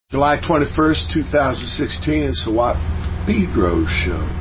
July 21st, 2016, it's the Watt Pedro Show.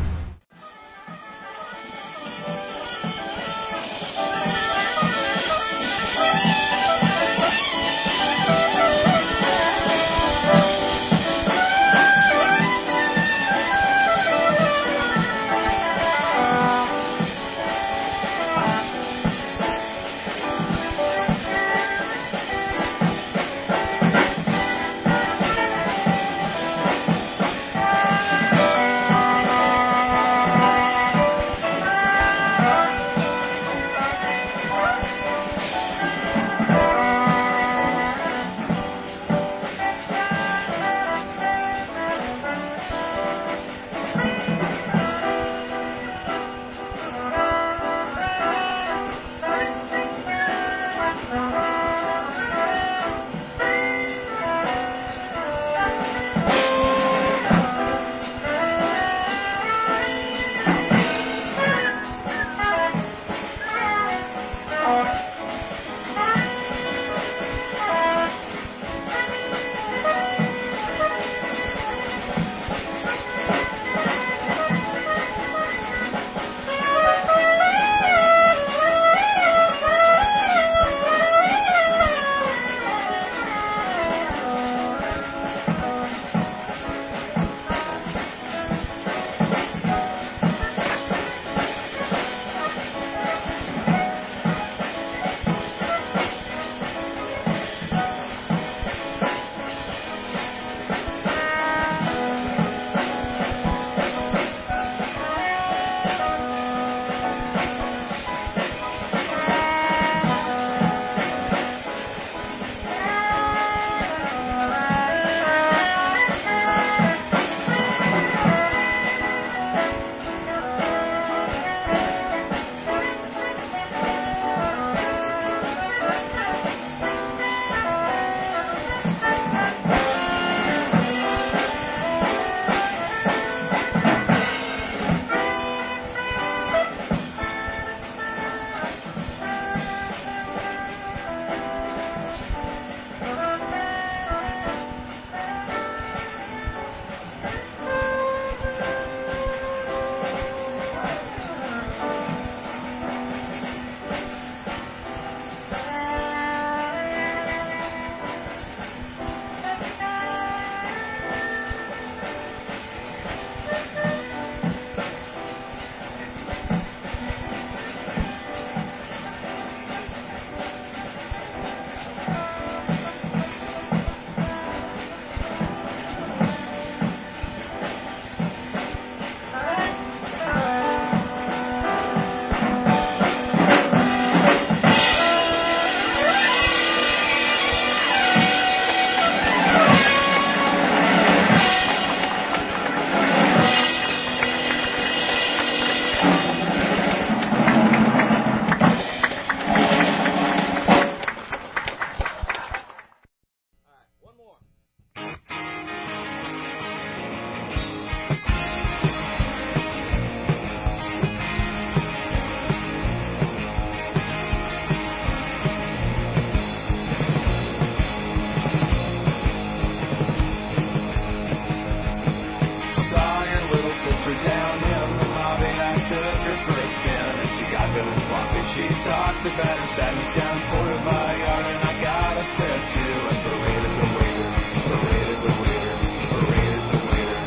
She talked about her sadness down Puerto Vallarta, and I got upset too. I paraded the waiter, paraded the waiter, paraded the waiter.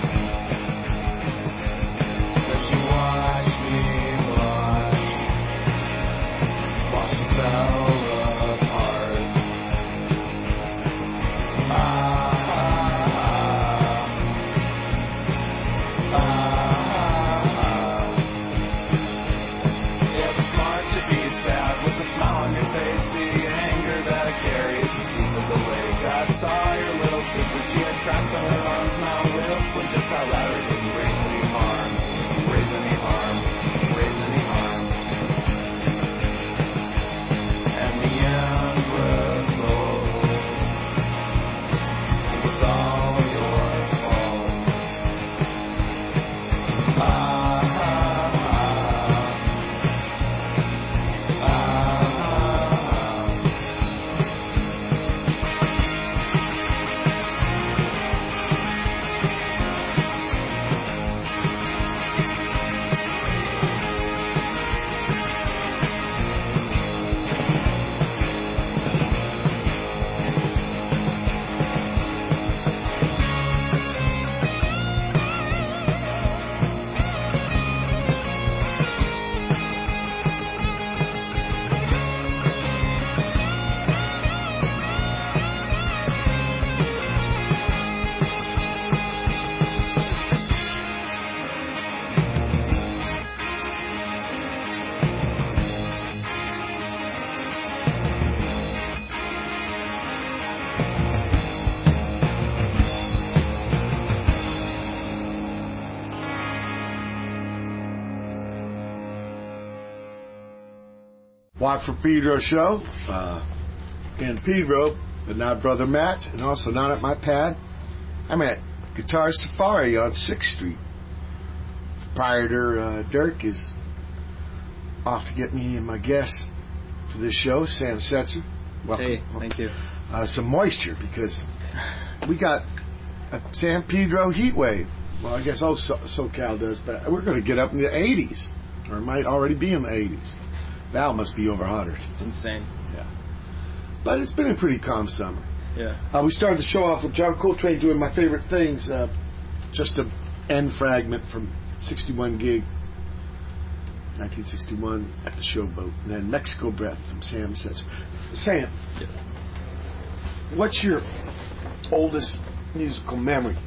But she watched me while she fell apart. It was smart to be sad with a smile on your face. Watt for Pedro show. And Pedro, but not Brother Matt, and also not at my pad. I'm at Guitar Safari on 6th Street. Proprietor Dirk is off to get me and my guest for this show, Sam Setzer. Welcome. Hey, thank you. Some moisture because we got a San Pedro heat wave. Well, I guess SoCal does, but we're going to get up in the 80s, or it might already be in the 80s. Val must be over 100. It's insane. Yeah. But it's been a pretty calm summer. Yeah. We started the show off with John Coltrane doing My Favorite Things, just an end fragment from 61 gig, 1961 at the Showboat, and then Mexico Breath from Sam Setzer. Sam, what's your oldest musical memory?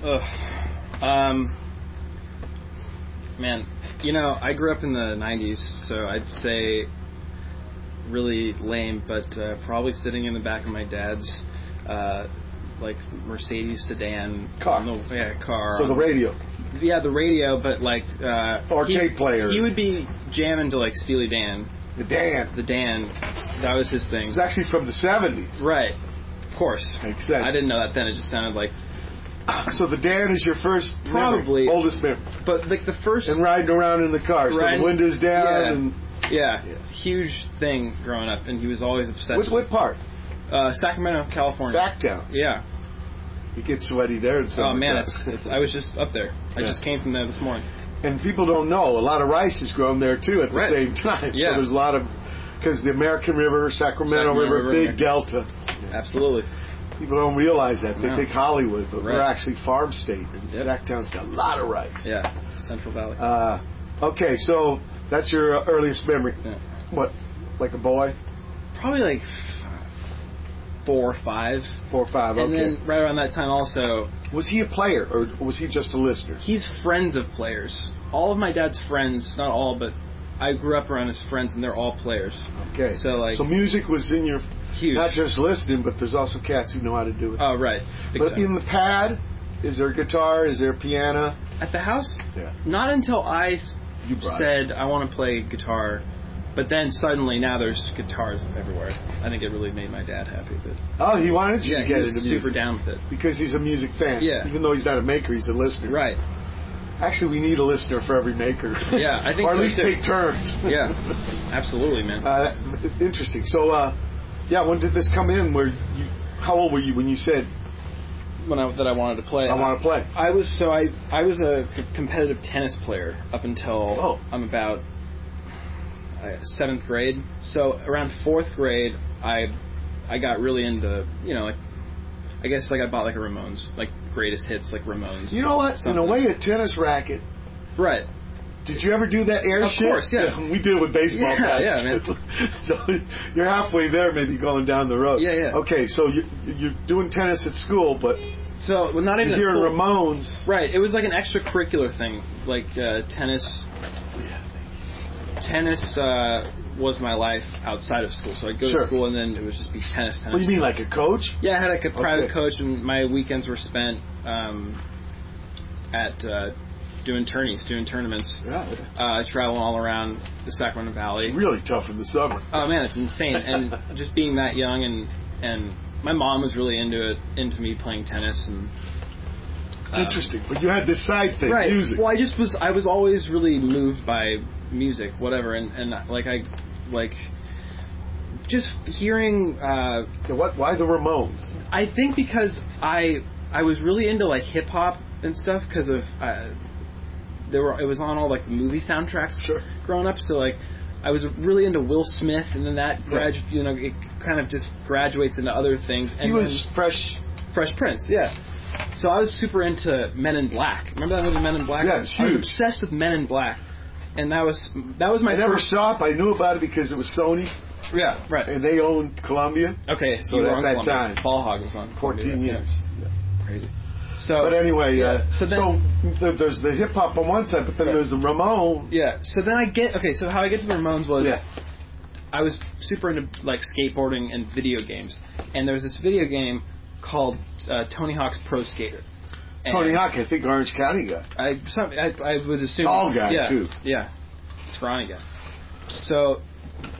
Man, I grew up in the 90s, so I'd say really lame, but probably sitting in the back of my dad's like Mercedes sedan car. Car. So the radio. Yeah, the radio, but like or tape player. He would be jamming to like Steely Dan. The Dan. That was his thing. It was actually from the 70s. Right. Of course. Makes sense. I didn't know that then. It just sounded like. So the Dan is your first probably memory, oldest memory. But like the first. And riding around in the car, so the windows down. Yeah. Huge thing growing up, and he was always obsessed with. What part? Sacramento, California. Sacktown. Yeah. It gets sweaty there in summertime. Oh man, it's I was just up there. I just came from there this morning. And people don't know, a lot of rice is grown there too at the same time. Yeah. So there's a lot of, because the American River, Sacramento River, big delta. Absolutely. People don't realize that. They think Hollywood, but we're actually farm state. And Sacktown's got a lot of rice. Yeah, Central Valley. Okay, so that's your earliest memory. Yeah. What, like a boy? Probably like 4 or 5. 4 or 5, okay. And then right around that time also... Was he a player, or was he just a listener? He's friends of players. All of my dad's friends, not all, but I grew up around his friends, and they're all players. Okay. So music was in your... Huge. Not just listening, but there's also cats who know how to do it. Oh, right. Big but time. in the pad, is there a guitar? Is there a piano? At the house? Yeah. Not until I said I want to play guitar. But then suddenly now there's guitars everywhere. I think it really made my dad happy. But he wanted you to get into music. Super down with it. Because he's a music fan. Yeah. Even though he's not a maker, he's a listener. Right. Actually, we need a listener for every maker. Yeah, I think or so. Or at least too. take turns. Yeah. Absolutely, man. Interesting. So, when did this come in? How old were you when you said that I wanted to play? I want to play. I was a competitive tennis player up until I'm about 7th grade. So around 4th grade, I got really into I guess I bought like a Ramones, like greatest hits, like Ramones. You know what? Something. In a way, a tennis racket. Right. Did you ever do that air shit? Of course, yeah. We did it with baseball bats. Yeah, man. So you're halfway there, maybe going down the road. Yeah. Okay, so you're doing tennis at school, but not even you're at school. Ramones. Right. It was like an extracurricular thing, like tennis. Tennis was my life outside of school. So I'd go to school and then it would just be tennis. What do you mean, like a coach? Yeah, I had like a private coach, and my weekends were spent at doing tournaments. Yeah. Traveling all around the Sacramento Valley. It's really tough in the summer. Oh man, it's insane. And just being that young, and my mom was really into me playing tennis and. Interesting, but you had this side thing, right. music. Well, I was always really moved by music, whatever, and just hearing. Why the Ramones? I think because I was really into like hip hop and stuff because of it was on all like the movie soundtracks growing up, so like I was really into Will Smith, and then that it kind of just graduates into other things. And he was Fresh Prince, yeah. So I was super into Men in Black. Remember that movie Men in Black? Yeah, it's huge. I was obsessed with Men in Black, and that was my. I never saw it. But I knew about it because it was Sony. Yeah, right. And they owned Columbia. Okay, so at that time, Ball Hog was on 14 years. Yeah. Crazy. So, but anyway, so there's the hip hop on one side, but then there's the Ramones. Yeah. So then so how I get to the Ramones was I was super into like skateboarding and video games, and there was this video game called Tony Hawk's Pro Skater. And Tony Hawk, I think Orange County guy. I would assume tall guy too. Yeah, scrawny guy. So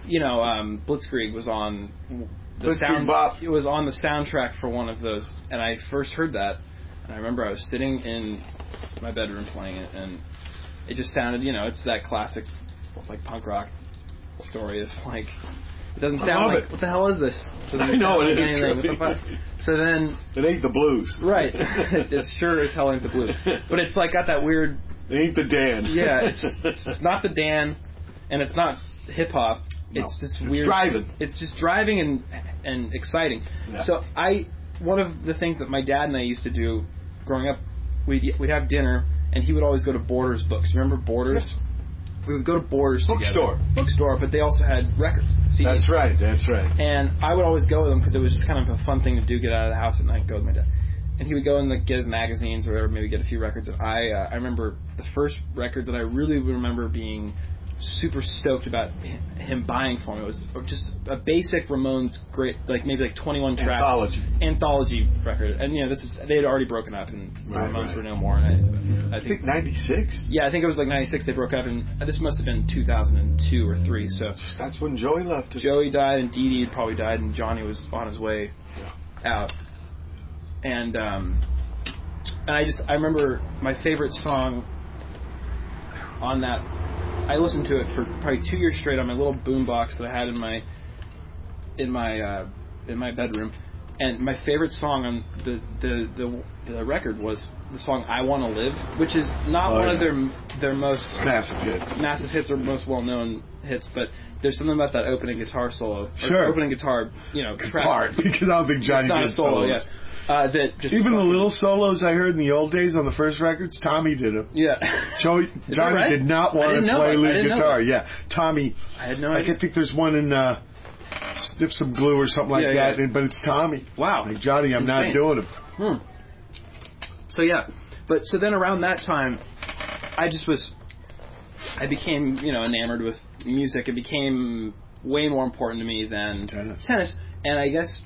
Blitzkrieg was on the Blitzkrieg Bop. It was on the soundtrack for one of those, and I first heard that, and I remember I was sitting in my bedroom playing it, and it just sounded, it's that classic, like, punk rock story of, like, it doesn't sound like, what the hell is this? I know it is. What the fuck? So then... It ain't the blues. Right. It sure as hell ain't the blues. But it's, like, got that weird... It ain't the Dan. Yeah, it's not the Dan, and it's not hip-hop. It's this weird... It's driving. It's just driving and exciting. Yeah. So one of the things that my dad and I used to do growing up, we'd have dinner, and he would always go to Borders Books. Remember Borders? Yeah. We would go to Borders together. Bookstore, but they also had records. CDs. That's right. And I would always go with them because it was just kind of a fun thing to do, get out of the house at night and go with my dad. And he would go and get his magazines or whatever, maybe get a few records. And I remember the first record that I really remember being super stoked about him buying for me. It was just a basic Ramones, great, maybe 21 track anthology record. And they had already broken up, and Ramones were no more. And I think 96. Yeah, I think it was 96. They broke up, and this must have been 2002 or 3. So that's when Joey left. Joey died, and Dee Dee had probably died, and Johnny was on his way out. And I remember my favorite song on that. I listened to it for probably 2 years straight on my little boombox that I had in my bedroom, and my favorite song on the record was the song "I Want to Live," which is not one of their most massive hits or most well known hits, but there's something about that opening guitar solo, opening guitar, part, because I don't think Johnny did solos. Yeah. That just even the little solos I heard in the old days on the first records, Tommy did them. Yeah. Johnny did not want to play lead guitar. Yeah. Tommy. I had no idea. I think there's one in Sniff Some Glue or something like that, but it's Tommy. Wow. Like, Johnny, I'm not doing them. So so then around that time, I became, enamored with music. It became way more important to me than tennis. And I guess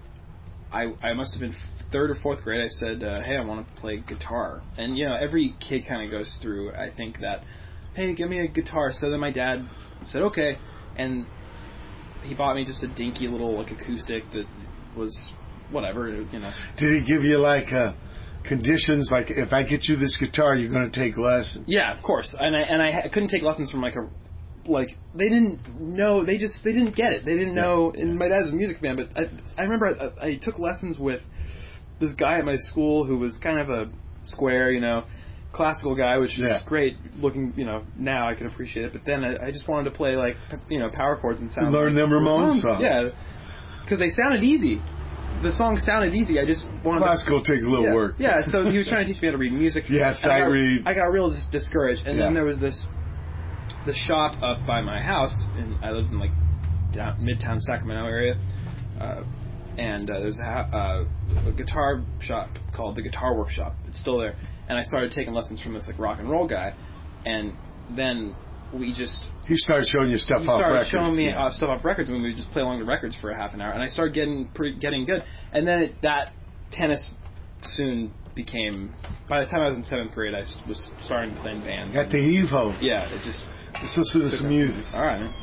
I must have been 3rd or 4th grade. I said, hey, I want to play guitar. And, every kid kind of goes through, I think, that, hey, give me a guitar. So then my dad said, okay. And he bought me just a dinky little, acoustic that was whatever, Did he give you, conditions, like, if I get you this guitar, you're going to take lessons? Yeah, of course. And I couldn't take lessons from, they didn't know, they didn't get it. They didn't know, and my dad's a music man, but I remember I took lessons with this guy at my school who was kind of a square, classical guy, which is great looking, now I can appreciate it, but then I just wanted to play, power chords and sound. Learn them Ramones songs. Yeah, because they sounded easy. The song sounded easy. I just wanted classical takes a little work. Yeah, so he was trying to teach me how to read music. Sight read. I got real discouraged, and then there was the shop up by my house, and I lived in Midtown Sacramento area, and there's a guitar shop called the Guitar Workshop. It's still there, and I started taking lessons from this rock and roll guy, and then he started showing you stuff off records. He started showing me stuff off records, and we would just play along the records for a half an hour, and I started getting good, and then that tennis soon became. By the time I was in 7th grade, I was starting to play in bands. At the Evo. Yeah, it just. Let's listen to some music. All right, man.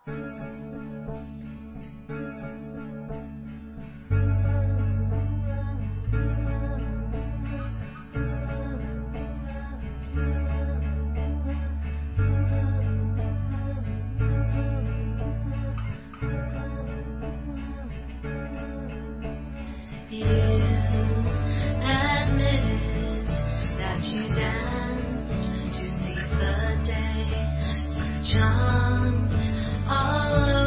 You admitted that you danced to seize the day, charms all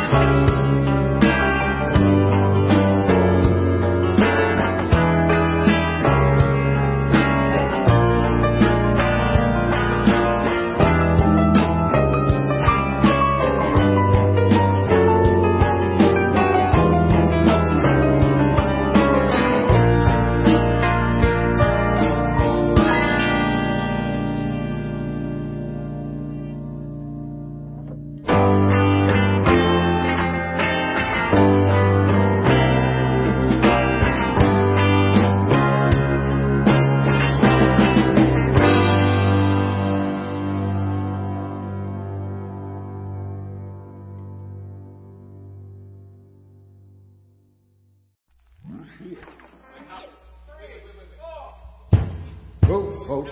Oh,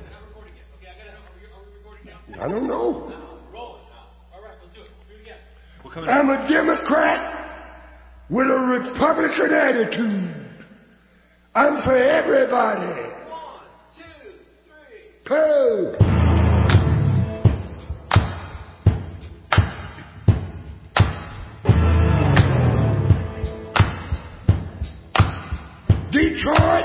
I don't know. I'm a Democrat with a Republican attitude. I'm for everybody. 1, 2, 3. Go. Detroit,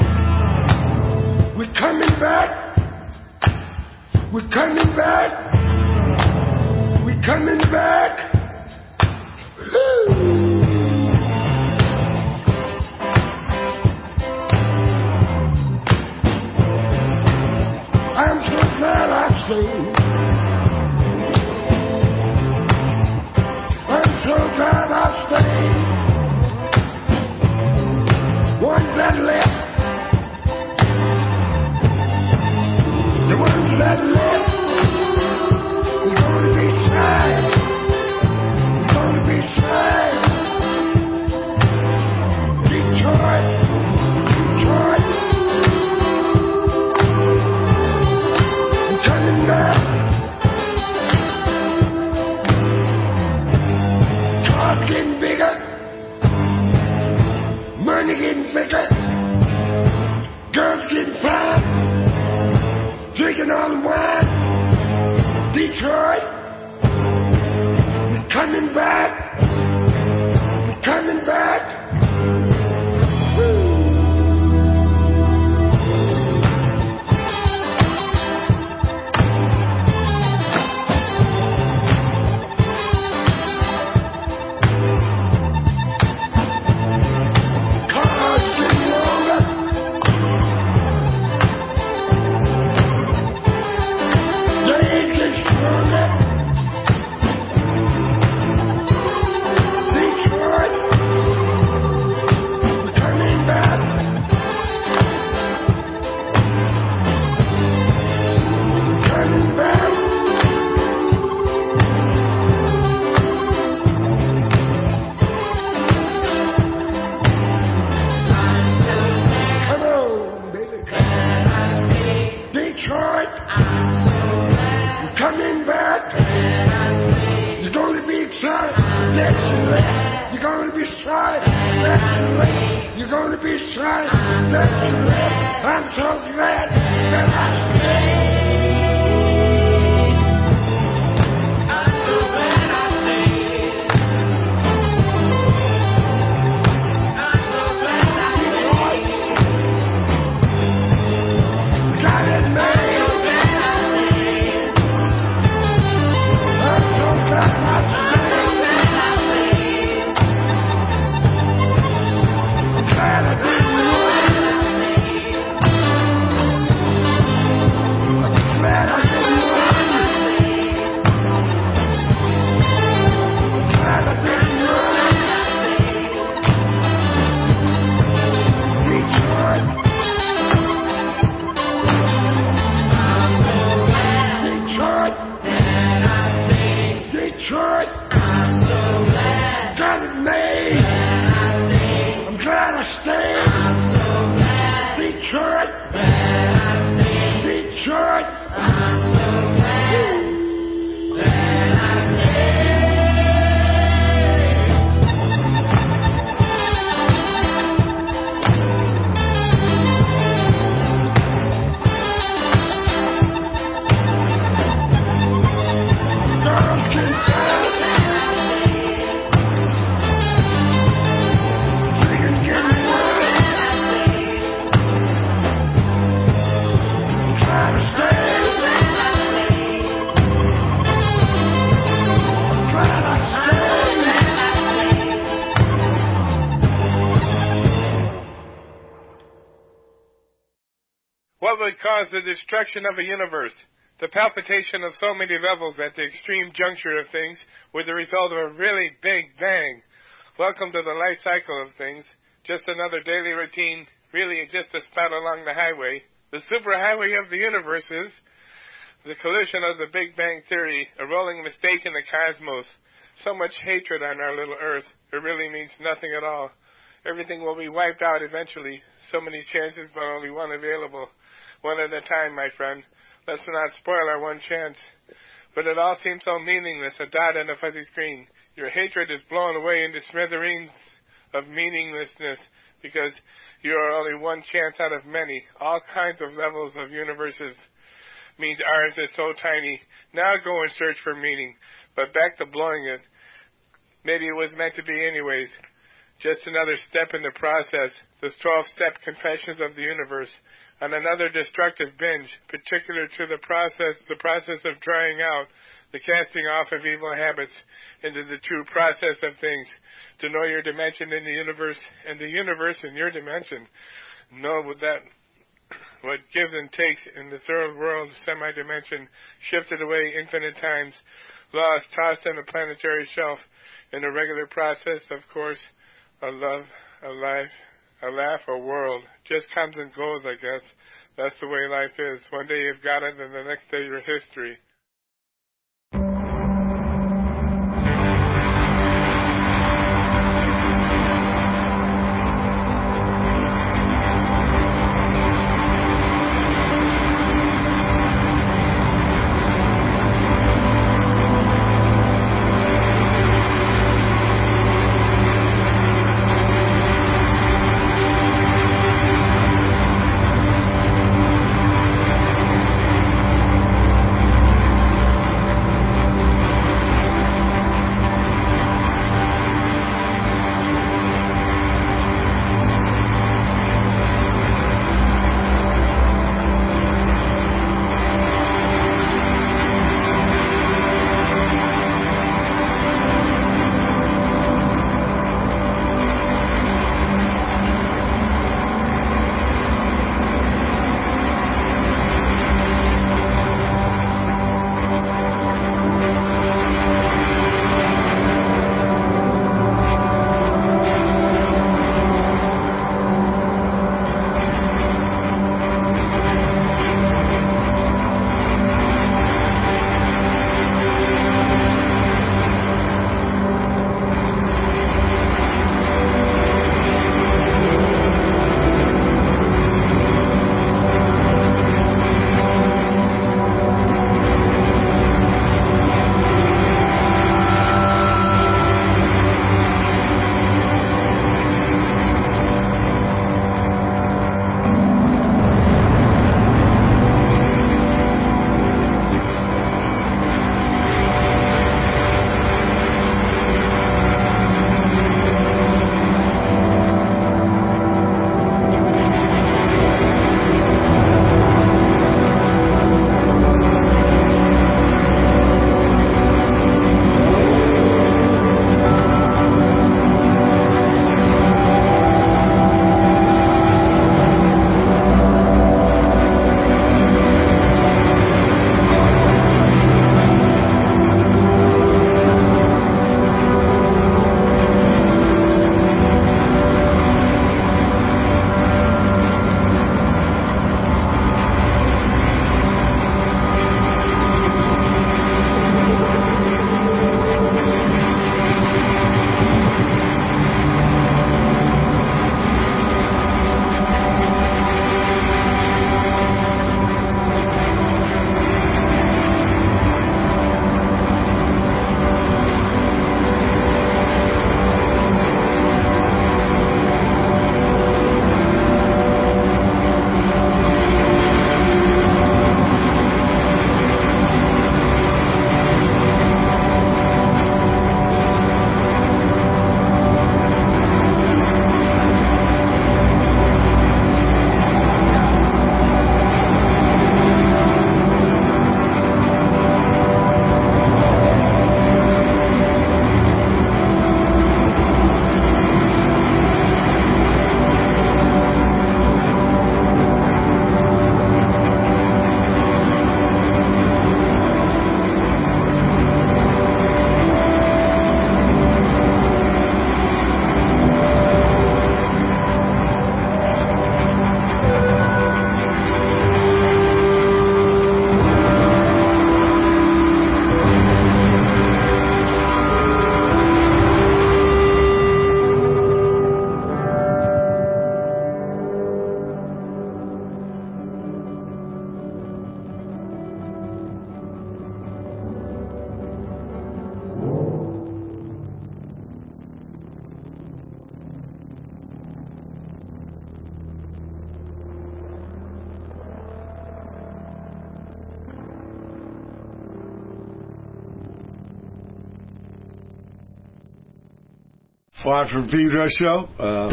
we're coming back. We're coming back. We're coming back. Woo. I'm so glad I stayed. I'm so glad I stayed. One that left. The ones that left is going to be sad. It's going to be sad. Detroit, Detroit, I'm coming back. Cars getting bigger, money getting bigger, girls getting fine, drinking all the wine. Detroit, we're coming back. We're coming back. Woo. Cars getting longer. Days get stronger. Detroit, we're coming back. We're coming back. Come on, baby. Detroit, we're coming back. You're going to be excited. Yes, you are. You're going to be excited. Yes, you are. You're going to be excited. Yes, you are. I'm so glad that I stayed. I'm so glad I stayed. I'm so glad I stayed. Got it made. I'm so glad I stayed. Glad I did. caused the destruction of a universe. The palpitation of so many levels at the extreme juncture of things were the result of a really big bang. Welcome to the life cycle of things. Just another daily routine, really just a spot along the highway. The superhighway of the universe is the collision of the Big Bang Theory, a rolling mistake in the cosmos. So much hatred on our little Earth. It really means nothing at all. Everything will be wiped out eventually. So many chances, but only one available. One at a time, my friend. Let's not spoil our one chance. But it all seems so meaningless, a dot on a fuzzy screen. Your hatred is blown away into smithereens of meaninglessness because you are only one chance out of many. All kinds of levels of universes means ours is so tiny. Now go and search for meaning. But back to blowing it. Maybe it was meant to be anyways. Just another step in the process, the 12-step confessions of the universe, on another destructive binge, particular to the process of drying out, the casting off of evil habits into the true process of things, to know your dimension in the universe and the universe in your dimension. Know that what gives and takes in the third world semi-dimension, shifted away infinite times, lost, tossed on the planetary shelf, in a regular process, of course, a love, a life, a laugh, a world, just comes and goes, I guess. That's the way life is. One day you've got it, and the next day you're history. Juan from Pedro Show.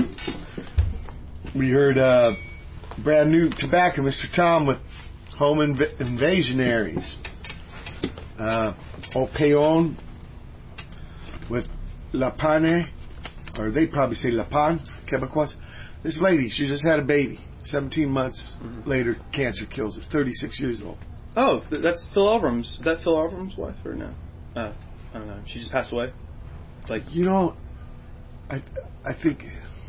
We heard brand new tobacco, Mr. Tom with Home Invasionaries. Au Peon with La Pane, or they probably say La Pan, Quebecois. This lady, she just had a baby. 17 months later, cancer kills her. 36 years old. Oh, that's Phil Elvrum's. Is that Phil Elvrum's wife or no? I don't know. She just passed away. Like, you know, I think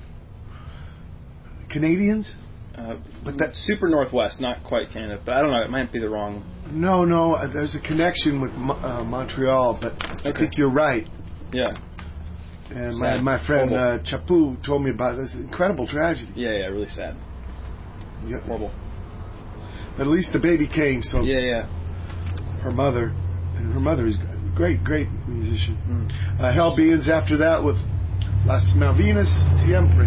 Canadians. But that's super Northwest, not quite Canada. But I don't know. It might be the wrong. No. There's a connection with Montreal, but I think you're right. Yeah. And my friend Chapu told me about this incredible tragedy. Yeah, really sad. Yeah. Horrible. But at least the baby came, so Yeah. her mother is a great musician. Hell Beings after that with Las Malvinas Siempre.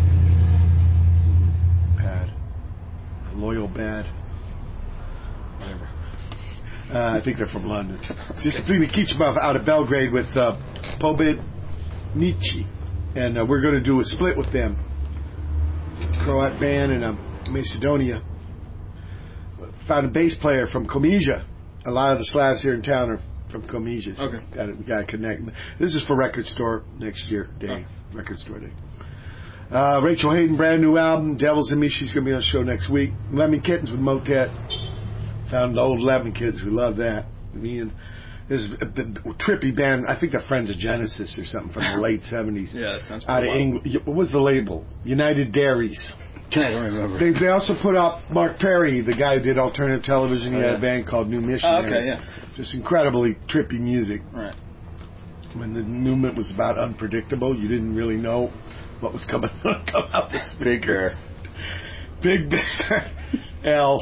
Bad. A loyal bad. Whatever. I think they're from London. Disciplina Kichmov out of Belgrade with Pobed Nietzsche. And we're going to do a split with them. Croat band in Macedonia. Found a bass player from Komija. A lot of the Slavs here in town are from Komija. So okay. We got to connect. This is for Record Store next year day. Record Store day. Rachel Hayden, brand new album. Devils and Me. She's going to be on the show next week. Lemon Kittens with Motet. Found old Lemon Kids. We love that. Me and this is a trippy band. I think they're friends of Genesis or something from the late 70s. Yeah, that sounds out of England. What was the label? United Dairies. I don't remember. They also put out Mark Perry, the guy who did alternative television. He had a band called New Missionaries. Just incredibly trippy music. Right. When the movement was about unpredictable, you didn't really know what was coming out the speaker. Big Bear L.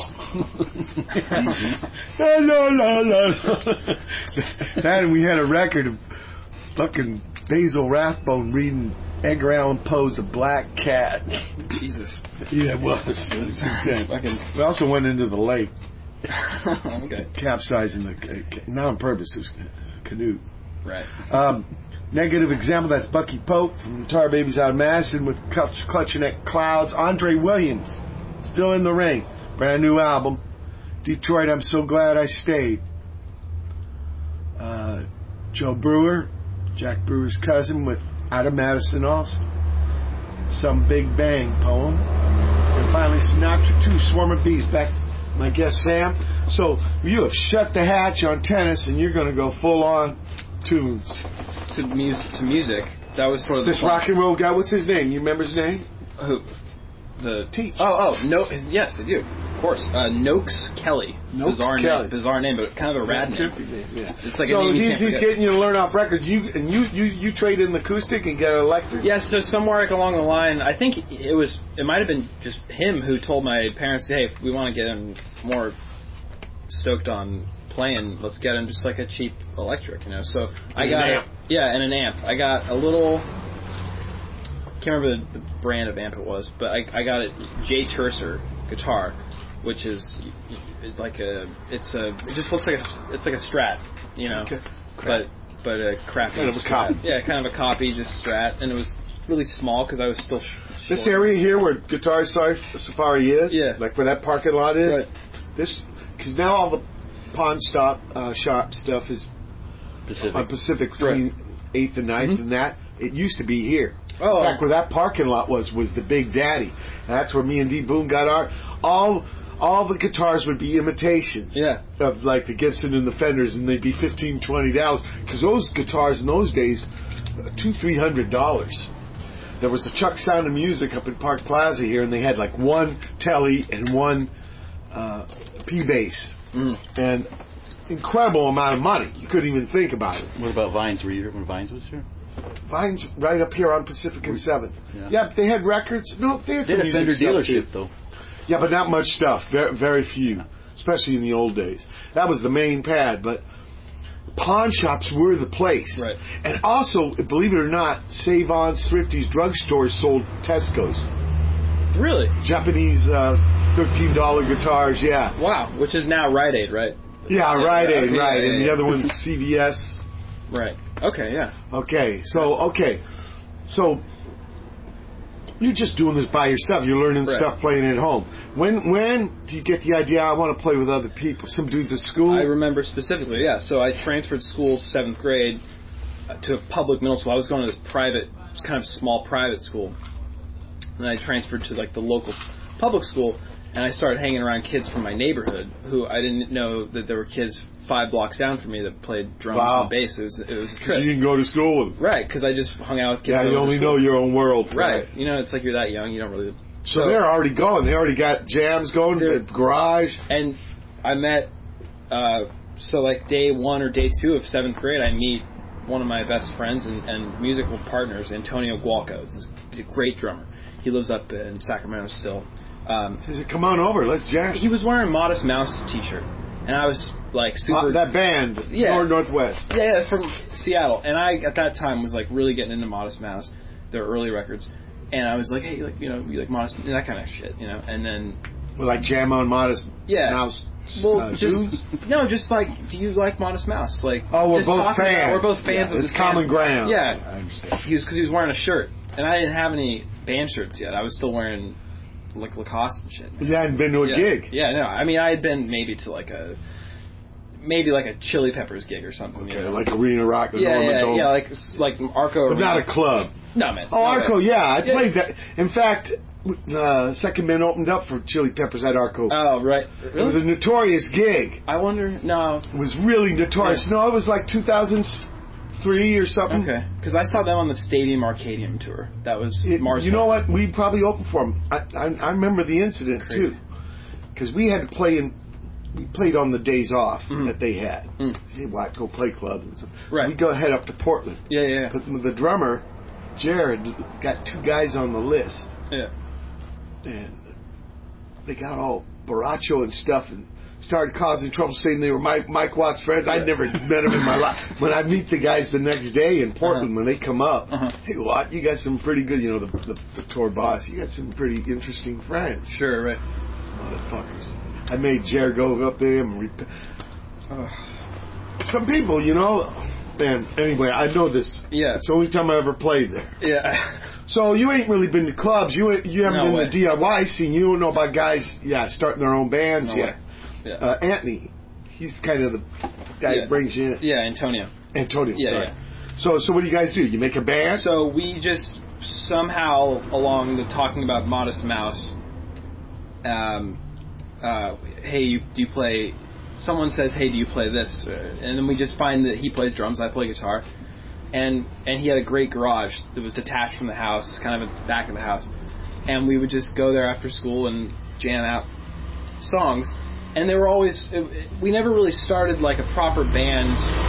No. Then we had a record of fucking Basil Rathbone reading Edgar Allan Poe's A Black Cat. Jesus. Yeah, it was. It was intense. We also went into the lake. Okay. Capsizing not on purpose, it was a canoe. Right. Negative example, that's Bucky Pope from Guitar Babies out of Madison with Clutching at Clouds. Andre Williams, still in the ring. Brand new album. Detroit, I'm So Glad I Stayed. Joe Brewer, Jack Brewer's cousin, with Out of Madison also. Some Big Bang poem. And finally, Sinatra 2, Swarm of Bees. Back, my guest Sam. So, you have shut the hatch on tennis and you're going to go full on tunes. To music. That was sort of this rock and roll guy. What's his name? You remember his name? Who? The Teach. No. Yes, I do. Of course. Noakes Kelly. Bizarre name, but kind of a rad name. Yeah. It's like so he's getting you to learn off records. You trade in the acoustic and get an electric. Yeah. So somewhere along the line, I think it might have been just him who told my parents, hey, if we want to get him more stoked on playing, let's get him just like a cheap electric, So I got an amp. And an amp. I got a little. Can't remember the brand of amp it was, but I got a J Tercer guitar, which is like it just looks like it's like a Strat, Okay. but a crappy kind of a Strat. copy. Yeah, kind of a copy, just Strat, and it was really small because I was still. This area here where Guitar Safari is, like where that parking lot is, right. Because now all the pawn shop stuff is on Pacific between 8th and 9th and that. It used to be here. Oh. In fact, where that parking lot was the Big Daddy. And that's where me and D Boone got all the guitars would be imitations of like the Gibson and the Fenders, and they'd be $15, $20 because those guitars in those days $200-$300. There was a Chuck Sound of Music up in Park Plaza here, and they had like one Tele and one P bass, and incredible amount of money. You couldn't even think about it. What about Vines? Were you here when Vines was here? Vines right up here on Pacific and 7th. Yeah, but they had records. No, they had some music Fender stuff dealership too. though. Yeah, but not much stuff. Very, very few, especially in the old days. That was the main pad, but pawn shops were the place. Right. And also, believe it or not, Save-Ons, Thrifty's, drugstores sold Tesco's. Really? Japanese $13 guitars, yeah. Wow, which is now Rite Aid, right? Yeah, Rite Aid, okay, and the other one's CVS. Right. Okay, yeah. Okay, so, So you're just doing this by yourself. You're learning stuff playing at home. When do you get the idea, I want to play with other people? Some dudes at school? I remember specifically, yeah. So I transferred schools 7th grade to a public middle school. I was going to this private, kind of small private school. And I transferred to like the local public school, and I started hanging around kids from my neighborhood who I didn't know that there were kids 5 blocks down from me that played drums and bass. It was a trip. You didn't go to school with them. Right, because I just hung out with kids. Yeah, you only know your own world. Right. You know, it's like you're that young, you don't really... So they're already going. They already got jams going, the garage. And I met, so like day 1 or day 2 of 7th grade, I meet one of my best friends and musical partners, Antonio Gualco. He's a great drummer. He lives up in Sacramento still. He said, come on over, let's jam. He was wearing a Modest Mouse t-shirt. And I was like super... that band, Northwest. Yeah, from Seattle. And I, at that time, was like really getting into Modest Mouse, their early records. And I was like, hey, like, you know, you like Modest, that kind of shit, you know. And then... Well, like jam on Modest Mouse. Well, just like, do you like Modest Mouse? Like, we're both fans. We're both fans of this it's common ground. Yeah. I understand. Because he was wearing a shirt. And I didn't have any band shirts yet. I was still wearing... like Lacoste and shit. You hadn't been to a gig? Yeah, no. I mean, I had been maybe to like a Chili Peppers gig or something. Okay, you know? like Arena Rock or Norman Dome. Yeah, like Arco. But not a club. No, man. Oh, Arco, yeah. I played that. In fact, Second Man opened up for Chili Peppers at Arco. Oh, right. Really? It was a notorious gig. I wonder, no. It was really notorious. Yeah. No, it was like 2003 or something. Okay. Because I saw them on the Stadium Arcadium tour. That was Mars. You know what? We probably opened for them. I remember the incident, too. Because we had to play we played on the days off that they had. Hey, Watco Play Club and stuff. Right. So we go head up to Portland. Yeah. But the drummer, Jared, got 2 guys on the list. Yeah. And they got all baracho and stuff and started causing trouble, saying they were Mike Watt's friends. I'd never met them in my life. When I meet the guys the next day in Portland, when they come up, hey, Watt, you got some pretty good, you know, the tour boss, you got some pretty interesting friends. Sure, right. These motherfuckers. I made Jared go up there and some people, you know, man, anyway, I know this. Yeah. It's the only time I ever played there. Yeah. So you ain't really been to clubs. You haven't been way. to the DIY scene. You don't know about guys, starting their own bands. No way. Yeah. Anthony, he's kind of the guy that brings you in. Yeah, Antonio. Yeah, sorry. Yeah. So what do you guys do? You make a band? So we just somehow, along the talking about Modest Mouse, hey, do you play... Someone says, hey, do you play this? And then we just find that he plays drums, I play guitar. And he had a great garage that was detached from the house, kind of at the back of the house. And we would just go there after school and jam out songs. And they were always... we never really started like a proper band.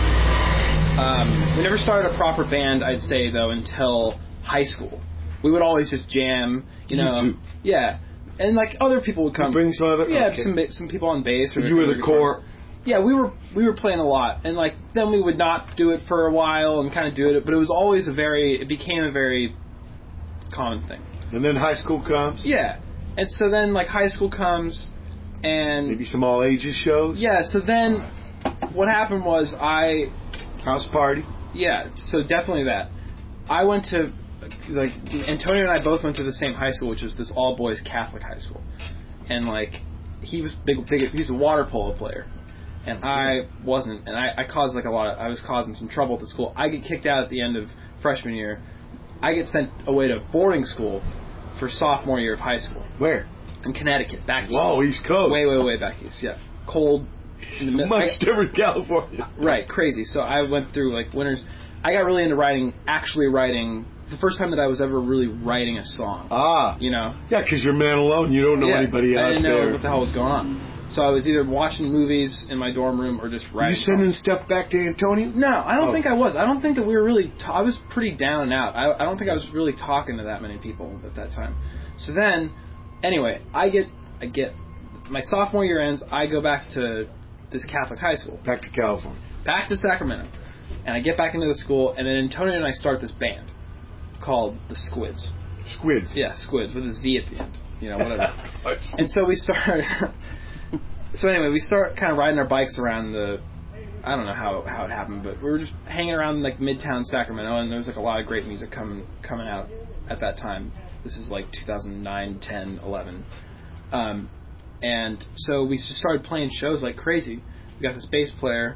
We never started a proper band, I'd say, though, until high school. We would always just jam, you know. You too. Yeah. And like other people would come. You bring some other... Yeah, okay. some people on bass. Or you were the core... Yeah, we were playing a lot, and like then we would not do it for a while and kind of do it, but it was always it became a very common thing. And then high school comes. Yeah, and so then like high school comes, and maybe some all ages shows. Yeah, so then what happened was house party. Yeah, so definitely that. I went to like Antonio and I both went to the same high school, which was this all boys Catholic high school, and like he was big. He's a water polo player. And I wasn't, and I caused like I was causing some trouble at the school. I get kicked out at the end of freshman year. I get sent away to boarding school for sophomore year of high school. Where? In Connecticut, back east. Whoa, East Coast. Way back east, yeah. Cold. In the middle. Much different California. Right, crazy. So I went through like winters. I got really into actually writing. It's the first time that I was ever really writing a song. You know? Yeah, because you're man alone. You don't know anybody out there. I didn't know what the hell was going on. So I was either watching movies in my dorm room or just writing. Were you sending stuff back to Antonio? No, I don't think I was. I don't think that we were really... I was pretty down and out. I don't think I was really talking to that many people at that time. So then, anyway, I get... My sophomore year ends, I go back to this Catholic high school. Back to California. Back to Sacramento. And I get back into the school, and then Antonio and I start this band called the Squids. Squids? Yeah, Squids, with a Z at the end. You know, whatever. And so we start... So anyway, we start kind of riding our bikes around the I don't know how it happened, but we were just hanging around like Midtown Sacramento, and there was like a lot of great music coming out at that time. This is like 2009, 10, 11. And so we just started playing shows like crazy. We got this bass player,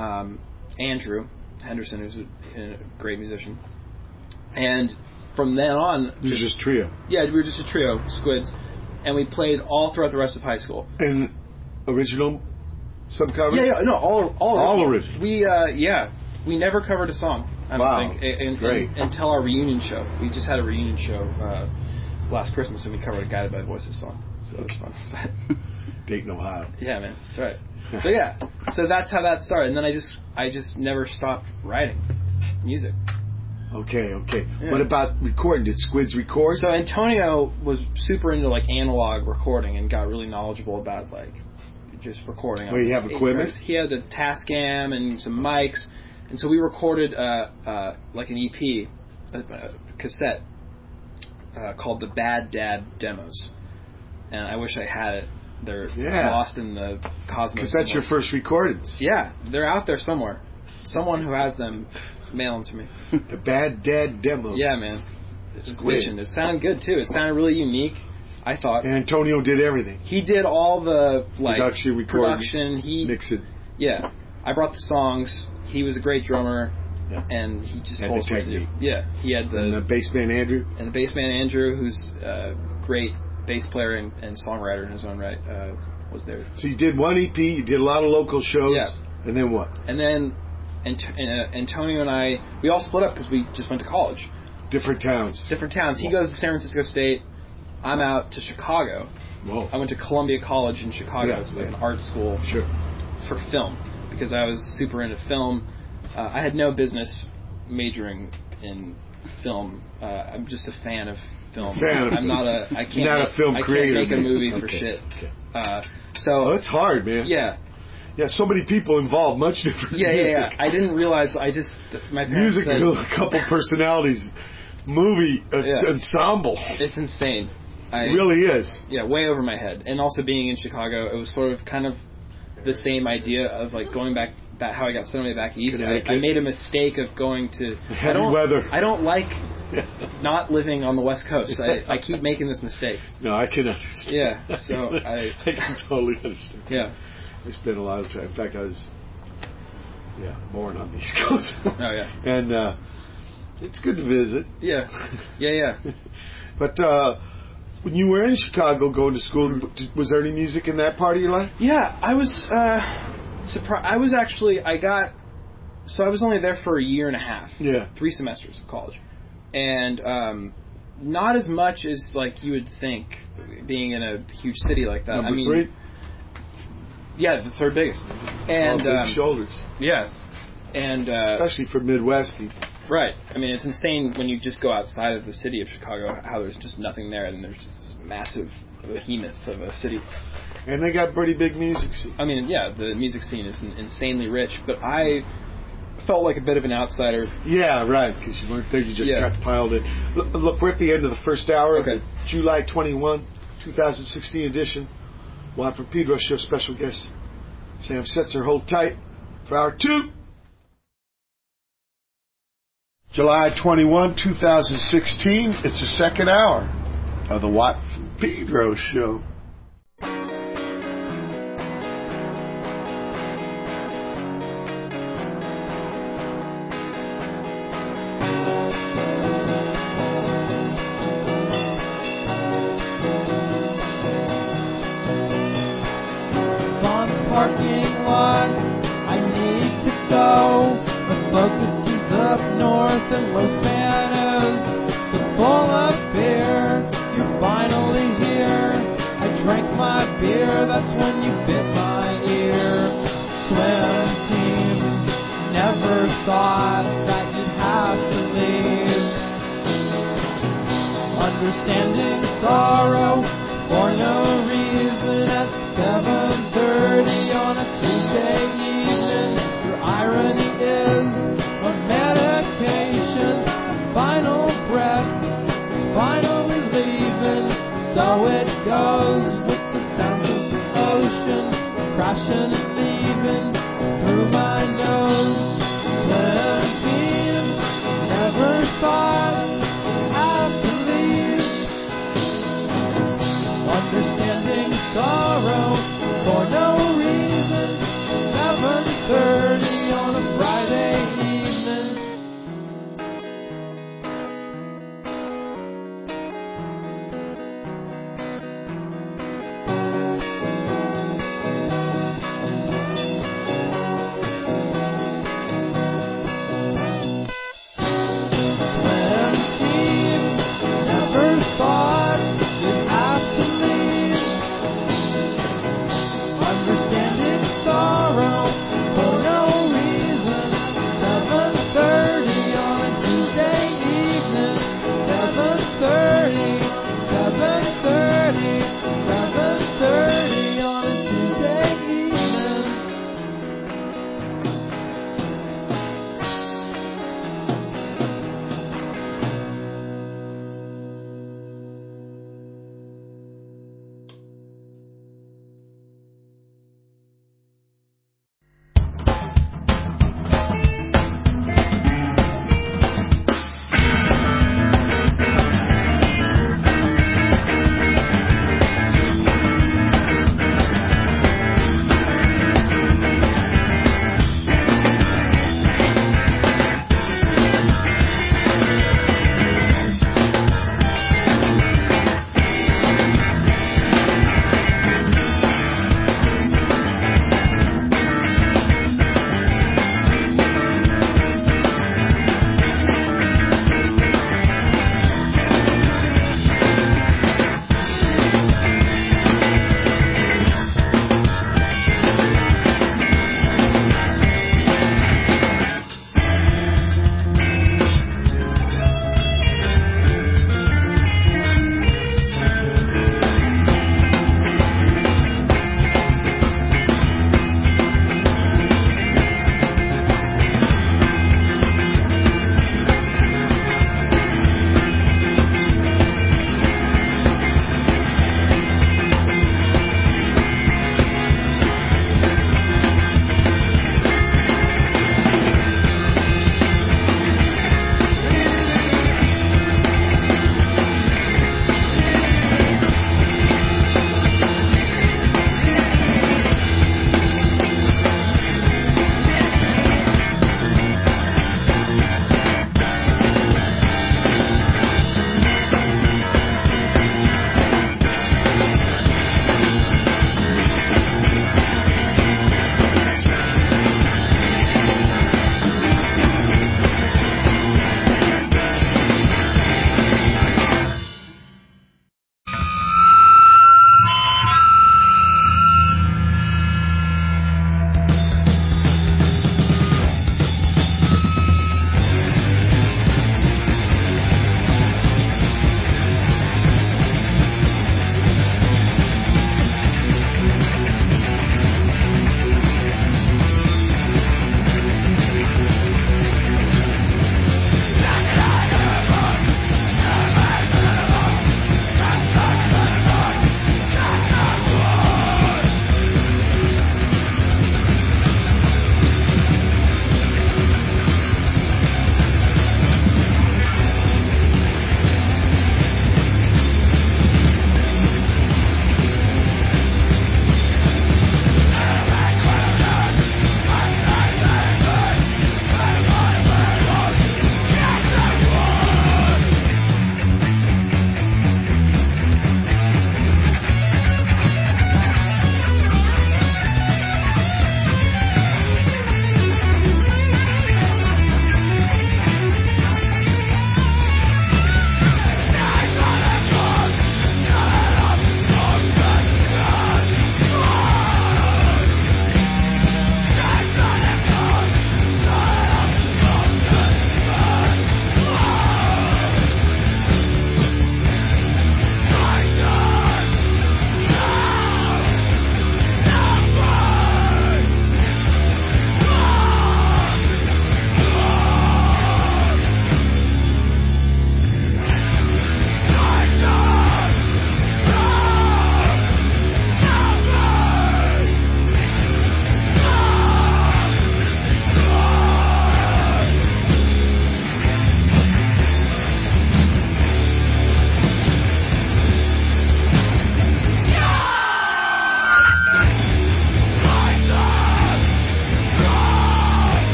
Andrew Henderson, who's a great musician. And from then on... You were just trio. Yeah, we were just a trio, Squids. And we played all throughout the rest of high school. And original, some cover? Yeah, no, all original. We never covered a song, I don't think, great. until our reunion show. We just had a reunion show last Christmas, and we covered a Guided by Voices song. So that was fun. Dayton, Ohio. Yeah, man, that's right. So yeah, so that's how that started, and then I just never stopped writing music. Okay. Yeah. What about recording? Did Squids record? So Antonio was super into like analog recording and got really knowledgeable about like just recording. Where you have equipment? He had a Tascam and some mics, and so we recorded like an EP, a cassette called the Bad Dad Demos, and I wish I had it. They're lost in the cosmos. Because that's your first recordings. Yeah, they're out there somewhere. Someone who has them, mail them to me. The Bad Dad Demos. Yeah, man. It's glitching. It sounded good too. It sounded really unique, I thought. And Antonio did everything. He did all the production. He mix it. Yeah, I brought the songs. He was a great drummer, and he just told us what to do. Yeah, he had the bass man Andrew. And the bass man Andrew, who's a great bass player and songwriter in his own right, was there. So you did one EP. You did a lot of local shows. Yeah. And then what? And then Antonio and I, we all split up because we just went to college. Different towns. He goes to San Francisco State. I'm out to Chicago. Whoa. I went to Columbia College in Chicago. Yeah, it's like an art school for film because I was super into film. I had no business majoring in film. I'm just a fan of film. I'm not a. I can't. Not a film creator. I can't make a movie for shit. So it's hard, man. Yeah. Yeah, so many people involved, much different music. Yeah. I didn't realize. My parents music, said, a couple personalities, movie ensemble. It's insane. It really is. Yeah, way over my head. And also being in Chicago, it was sort of kind of the same idea of like going back how I got sent away back east. I made a mistake of going to heavy weather. I don't like not living on the West Coast. I keep making this mistake. No, I can understand. Yeah, so I can totally understand. Yeah. I spent a lot of time. In fact, I was born on the East Coast. Oh yeah. And it's good to visit. Yeah. But when you were in Chicago going to school, was there any music in that part of your life? Yeah, I was surprised. I was only there for a year and a half. Yeah. 3 semesters of college. And not as much as like you would think being in a huge city like that. Number 3? Yeah, the third biggest. And big shoulders. Yeah. And especially for Midwest people. Right. I mean, it's insane when you just go outside of the city of Chicago how there's just nothing there and there's just this massive behemoth of a city. And they got pretty big music scene. I mean, yeah, the music scene is insanely rich, but I felt like a bit of an outsider. Yeah, right, because you weren't there, you just got piled in. Look, we're at the end of the first hour of the July 21, 2016 edition. Juan from Pedro Show special guest Sam Setzer. Hold tight for hour 2. July 21, 2016. It's the second hour of the Watt from Pedro Show. Crashing and leaving through my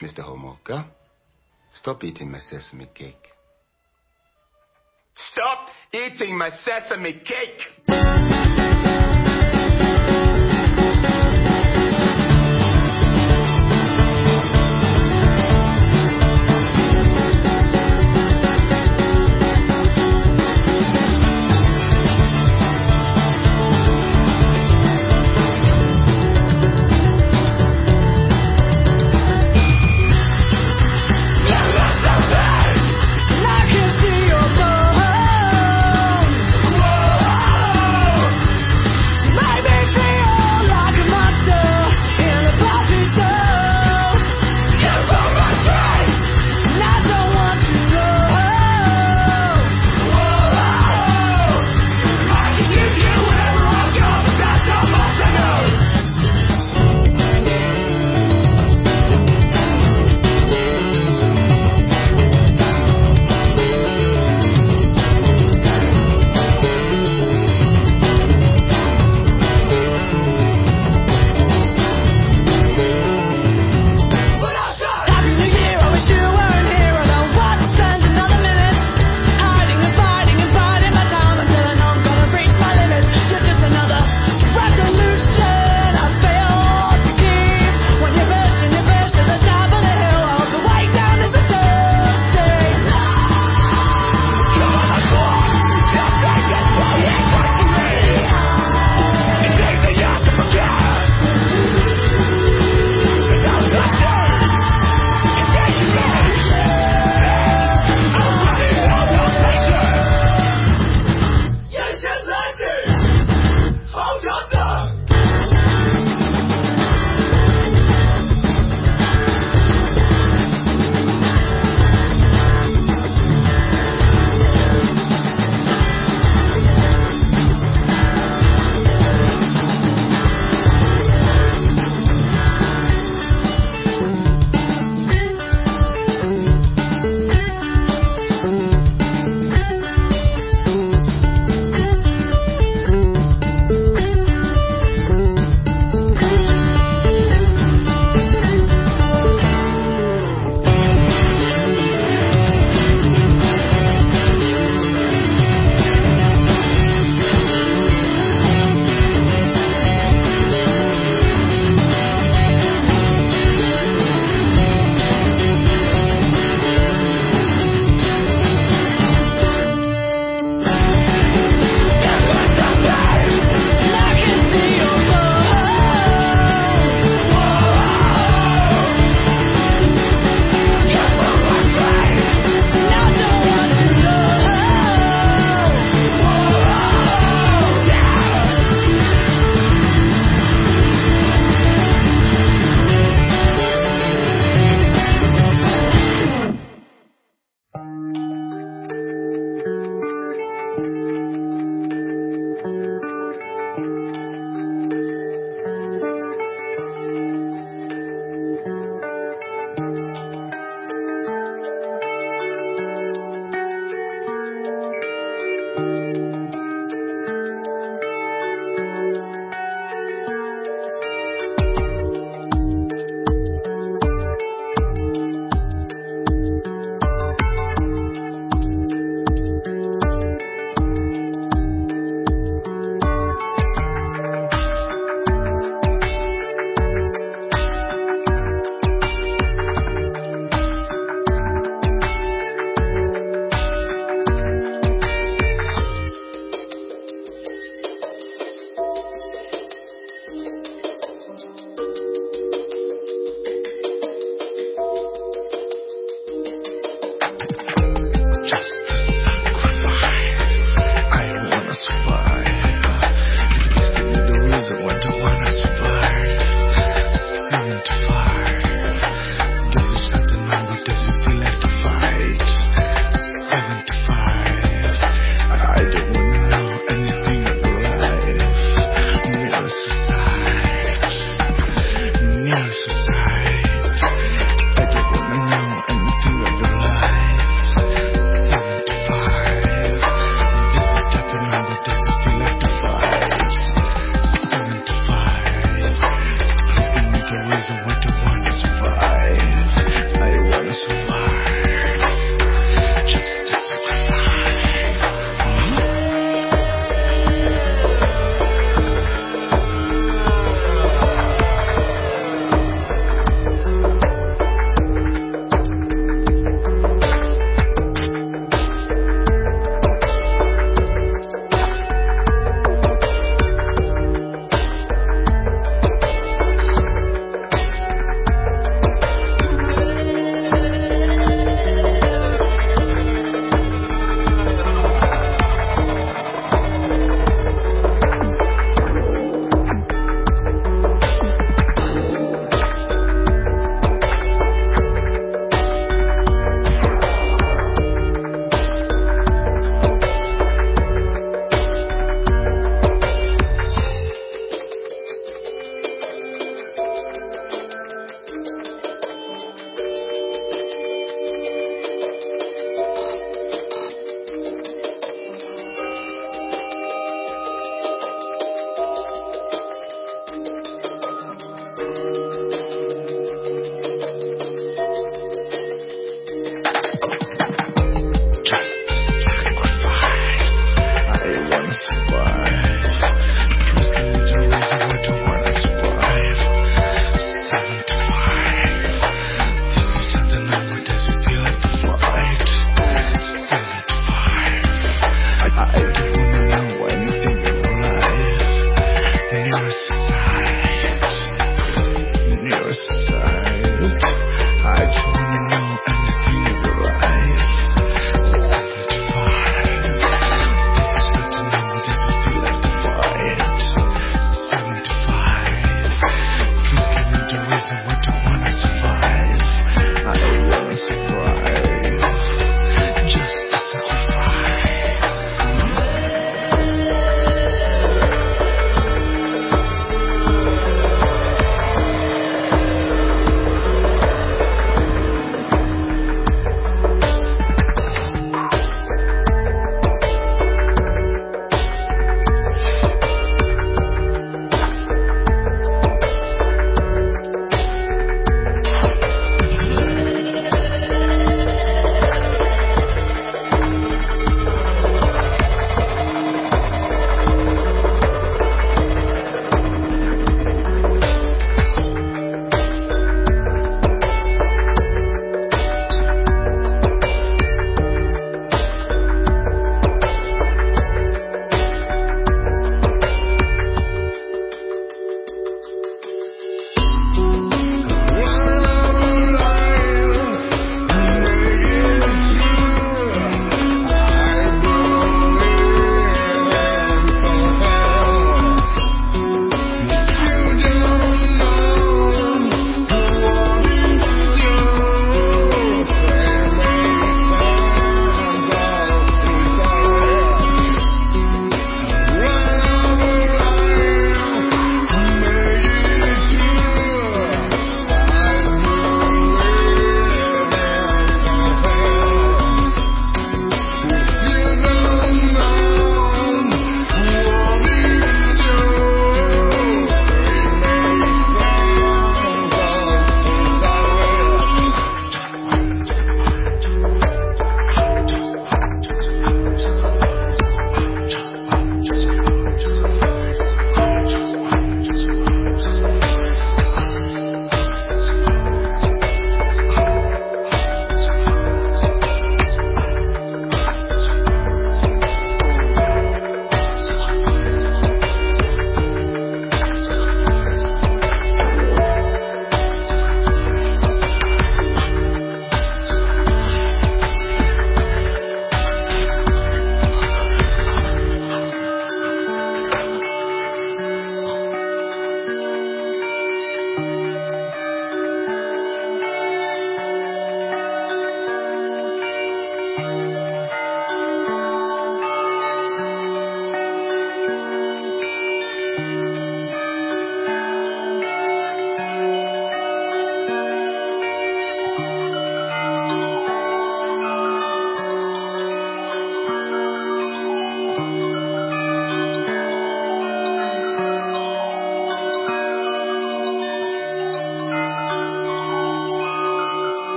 Mr. Homolka, stop eating my sesame cake. Stop eating my sesame cake! I can see your soul. Whoa.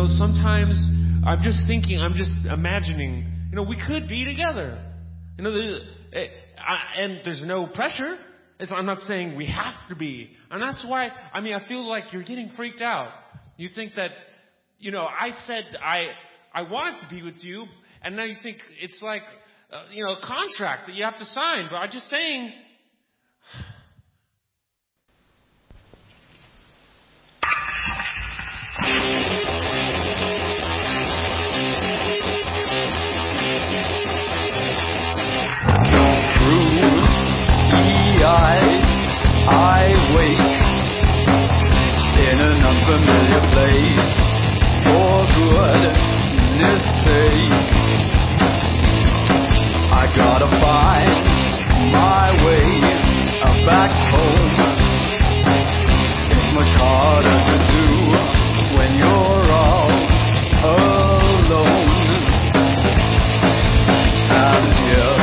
sometimes I'm just thinking, I'm just imagining, we could be together. And there's no pressure. I'm not saying we have to be. And that's why, I feel like you're getting freaked out. You think that, I said I wanted to be with you, and now you think it's like, a contract that you have to sign. But I'm just saying... I wake in an unfamiliar place. For goodness sake, I gotta find my way back home. It's much harder to do when you're all alone. And here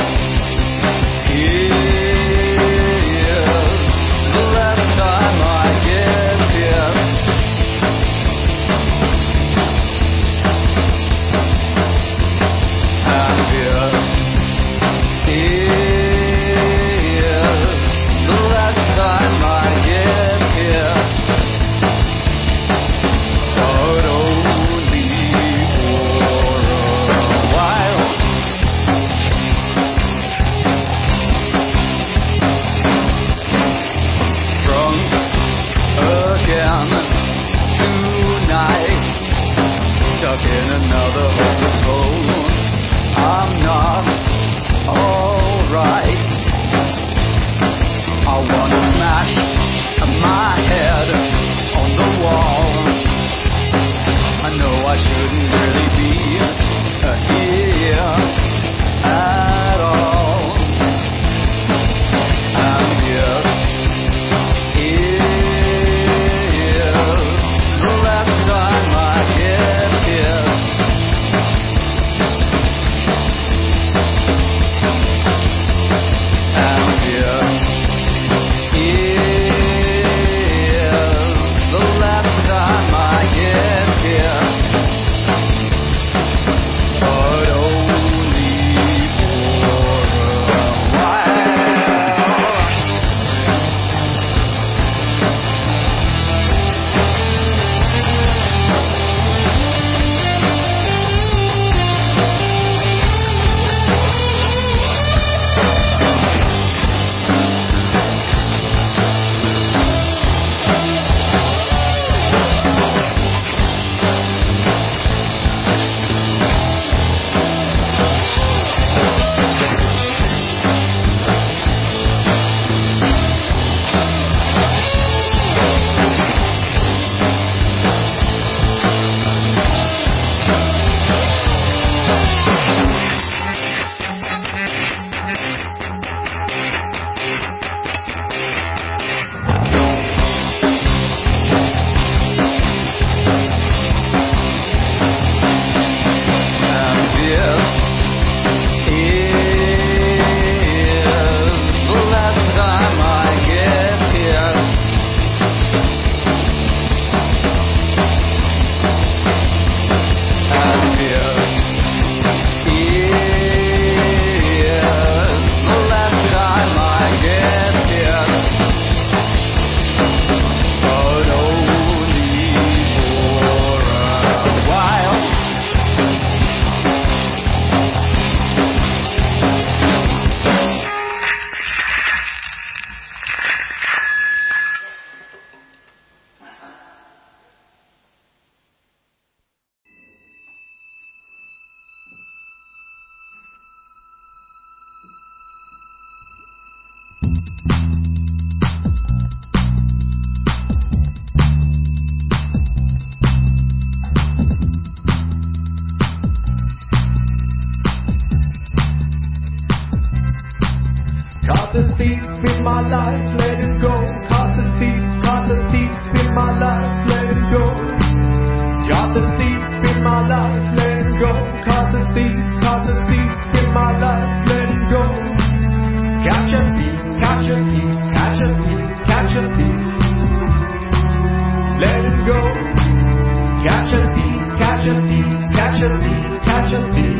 Catch a thief, catch catch a thief, catch a thief, catch a thief.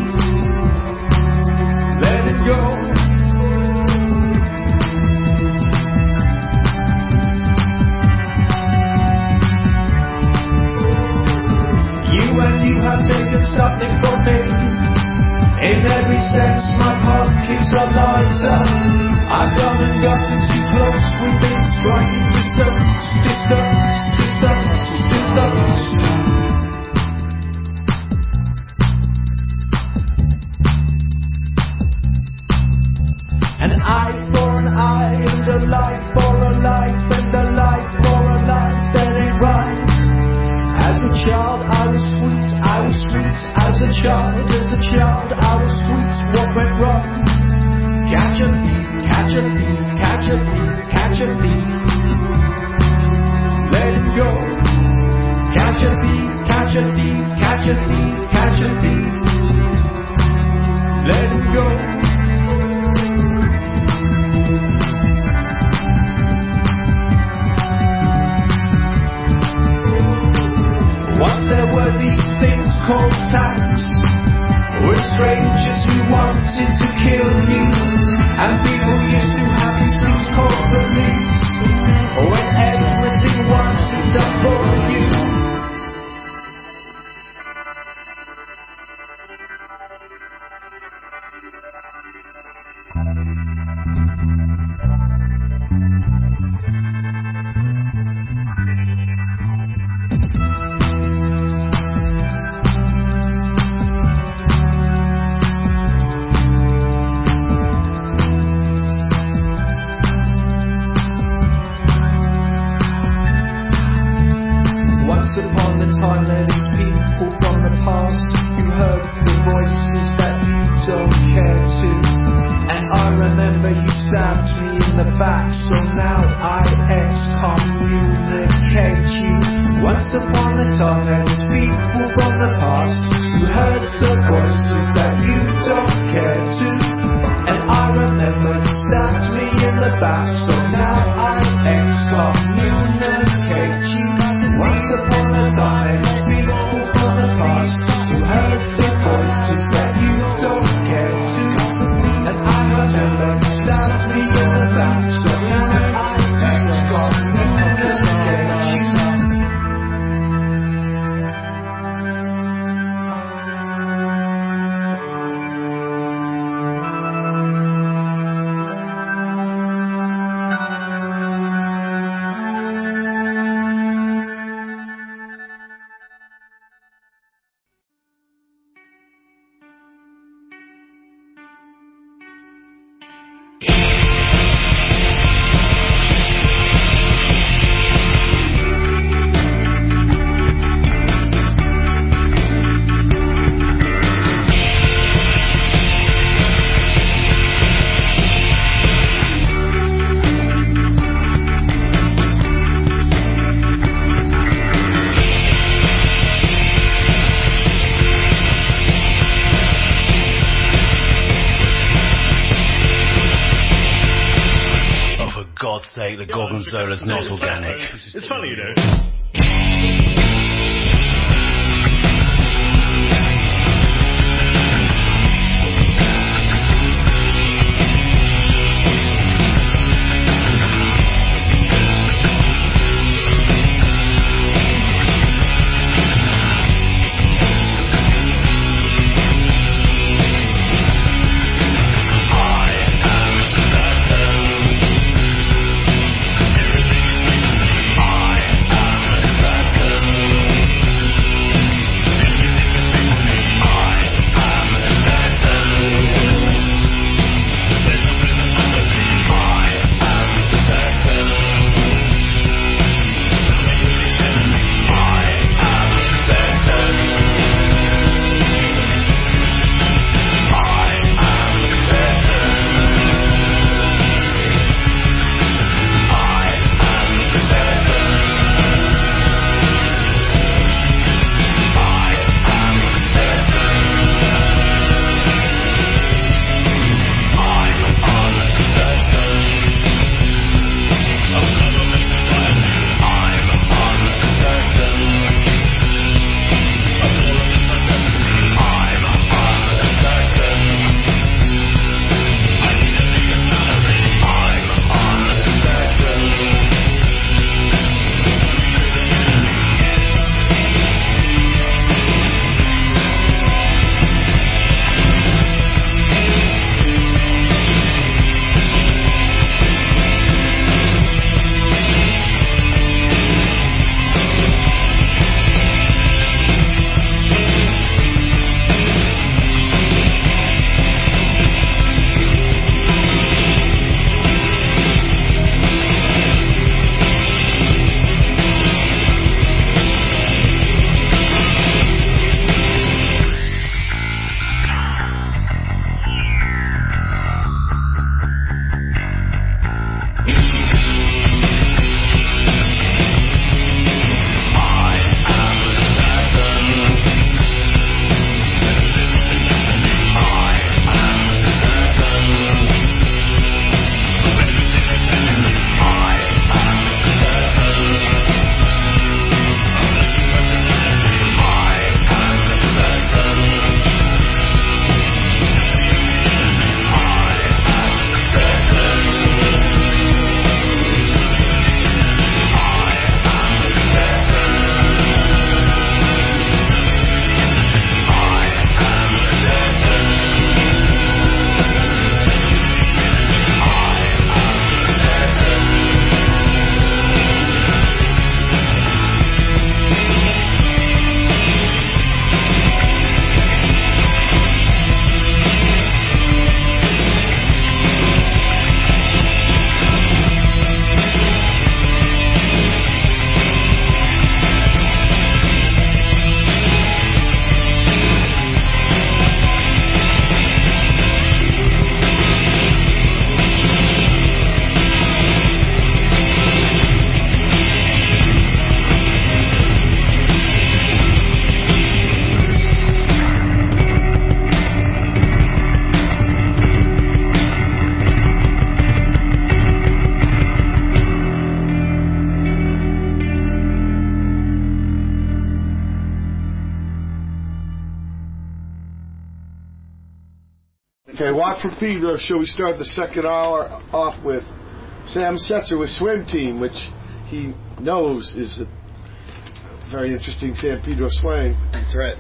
Let it go. You have taken something from me. In every sense, my pockets are lighter. I've gone and gotten too close within striking distance, distance, distance, distance. An eye for an eye, and a life for a life, and a life for a life, then it rhymes. As a child, I was sweet, I was sweet. As a child, I was sweet. What went wrong? Catch a thief, catch a thief, catch a thief, catch a thief. Let him go. Catch a thief, catch a thief, catch a thief, catch a thief. Let him go. Once there were these things called tax, with strangers who wanted to kill you, and people used to have these things called police, when everything was done for you. Once upon a time there were people from the past who heard the voices that you don't care to. And I remember you stabbed me in the back, so now I excommunicate you. Once upon a time there were people from the past who heard the voices that you don't care to. And I remember you stabbed me in the back, so now I excommunicate you. Once upon a time, people from the past who heard the voices that you don't care to. And I remember you stabbed me in the back, so now I excommunicate you. God's sake, the Gorgonzola's not organic. It's funny, you know. I am Okay, Walk for Pedro show. We started the second hour off with Sam Setzer with Swim Team, which he knows is a very interesting San Pedro slang. That's right.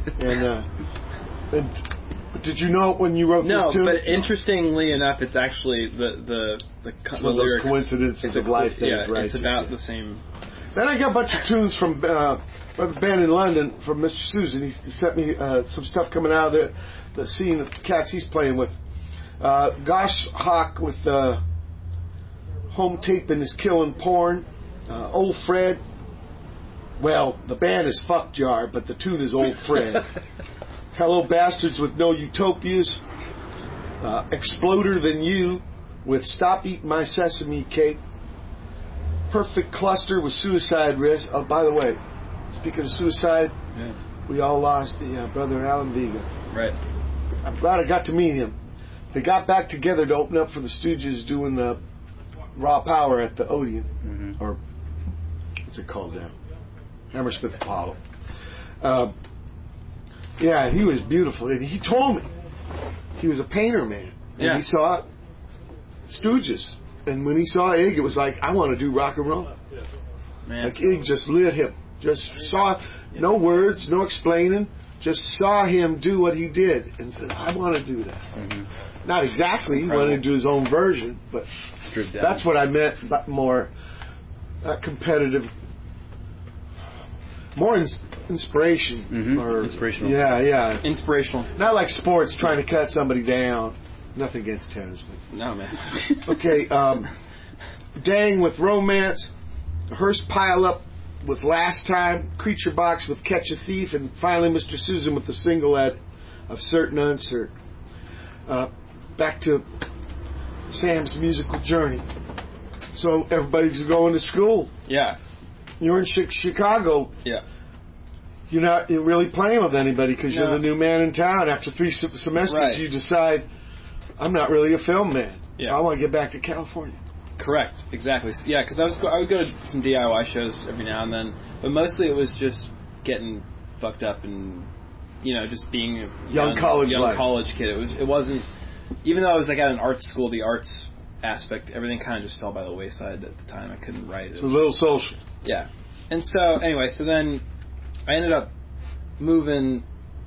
And did you know it when you wrote this tune? No, but interestingly enough, it's actually the one of those coincidences of life things, right? It's about the same. Then I got a bunch of tunes from a band in London from Mr. Susan. He sent me some stuff coming out of the scene of the cats he's playing with. Gosh Hawk with Home Taping is Killing Porn. Old Fred. Well, the band is Fuck Jar, but the tune is Old Fred. Hello Bastards with No Utopias. Exploder Than You with Stop Eating My Sesame Cake. Perfect Cluster with Suicide Risk. Oh, by the way, speaking of suicide, we all lost the brother Alan Vega. Right. I'm glad I got to meet him. They got back together to open up for the Stooges doing Raw Power at the Odeon. Mm-hmm. Or what's it called now? Hammersmith Apollo. Yeah, he was beautiful. And he told me he was a painter, man. And he saw Stooges. And when he saw Ig, it was like, I want to do rock and roll. Man. Like Ig just lit him. Just saw, no words, no explaining. Just saw him do what he did and said, I want to do that. Mm-hmm. Not exactly. He wanted to do his own version, but that's what I meant, but more competitive. More inspiration. Mm-hmm. Or, inspirational. Yeah. Inspirational. Not like sports, trying to cut somebody down. Nothing against tennis. But. No, man. Okay, Dang with Romance. Hearst Pile Up with Last Time. Creature Box with Catch a Thief. And finally Mr. Susan with the single of Certain Uncertain. Back to Sam's musical journey. So everybody's going to school. Yeah. You're in Chicago. Yeah. You're not really playing with anybody because you're the new man in town. After 3 semesters, you decide, I'm not really a film man. Yeah. So I want to get back to California. Correct. Exactly. Yeah, because I would go to some DIY shows every now and then, but mostly it was just getting fucked up and just being a young college kid. It wasn't, even though I was like at an art school, the arts aspect, everything kind of just fell by the wayside at the time. I couldn't write. It's a little social. Yeah. And so anyway, so then I ended up moving.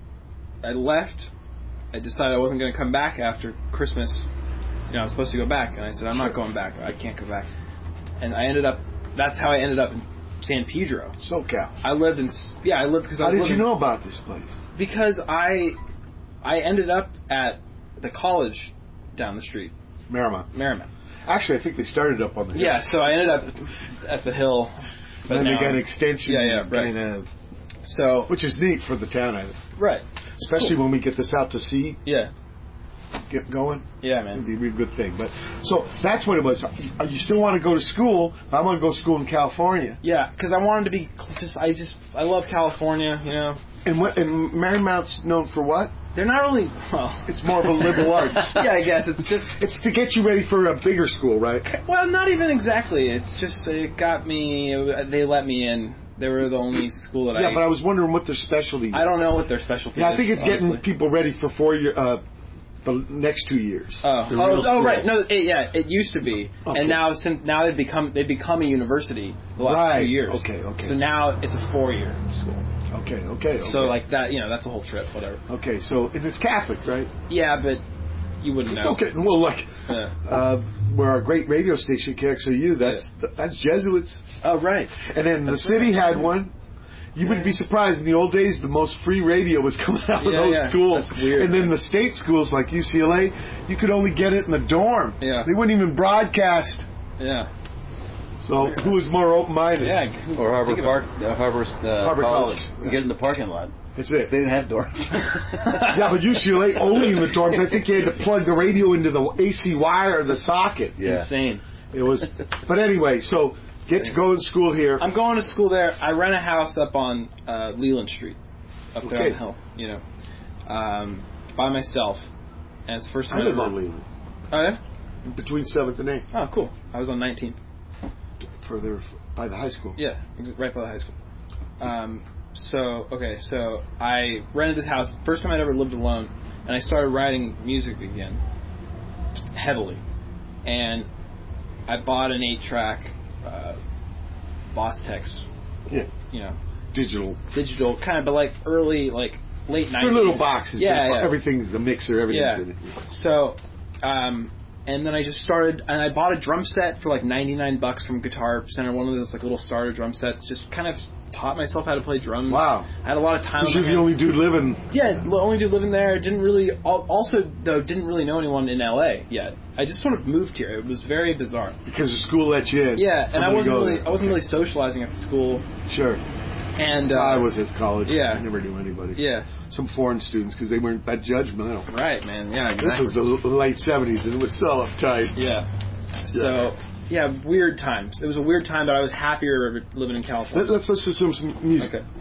I left. I decided I wasn't going to come back after Christmas. I was supposed to go back, and I said, I'm not going back. I can't go back. And that's how I ended up in San Pedro. SoCal. I lived because How did you know about this place? Because I ended up at the college down the street. Merrimount. Actually, I think they started up on the hill. Yeah, so I ended up at the hill. But then they got an extension. Yeah, right. So, which is neat for the town, I think. Right. Especially when we get this out to sea. Yeah. Get going. Yeah, man. It'd be a really good thing. But so that's what it was. You still want to go to school? I want to go to school in California. Yeah, because I wanted to be I love California, And Marymount's known for what? They're not only it's more of a liberal arts. Yeah, I guess it's to get you ready for a bigger school, right? Well, not even exactly. It's just it got me. They let me in. They were the only school that but I was wondering what their specialty is. I don't know what their specialty is. Yeah, I think it's getting people ready for 4 year. The next 2 years. Oh, right. No, it used to be, and now they've become a university the last 2 years. Okay. So now it's a 4-year school. Okay. So like that, that's a whole trip, whatever. Okay, so and it's Catholic, right? Yeah, but you wouldn't know. It's okay. Well, where our great radio station KXOU, that's Jesuits. Oh, right. And then the city had one. You wouldn't be surprised. In the old days, the most free radio was coming out of those schools. That's weird. And then the state schools like UCLA, you could only get it in the dorm. Yeah. They wouldn't even broadcast. Yeah. So who was more open-minded? Yeah. Or Harvard College. You get in the parking lot. That's it. They didn't have dorms. Yeah, but UCLA only in the dorms. I think you had to plug the radio into the AC wire or the socket. Yeah. Insane. It was. But anyway, so get to go to school here. I'm going to school there. I rent a house up on Leland Street, up there on the hill. By myself. And it's the first time I live on Leland. Oh yeah. Between 7th and 8th. Oh, cool. I was on 19th. Further by the high school. Yeah, right by the high school. So I rented this house. First time I'd ever lived alone. and I started writing music again, heavily. And I bought an 8-track Boss Tex. Yeah. You know. Digital, kind of, but like early, like late 90s. They're little boxes. Yeah. Everything's the mixer. Everything's in it. So, and then I just started, and I bought a drum set for like $99 from Guitar Center, one of those like little starter drum sets. Just kind of taught myself how to play drums. Wow. I had a lot of time. You're the only dude living. Yeah, only dude living there. Didn't really, also though, didn't really know anyone in LA yet. I just sort of moved here. It was very bizarre. Because the school let you in. Yeah, and I wasn't really socializing at the school. Sure. And I was at college. Yeah. I never knew anybody. Yeah. Some foreign students because they weren't that judgmental. Right, man. Yeah, exactly. This was the late 70s and it was so uptight. Yeah. So, yeah, weird times. It was a weird time, but I was happier living in California. Let's listen to some music. Okay.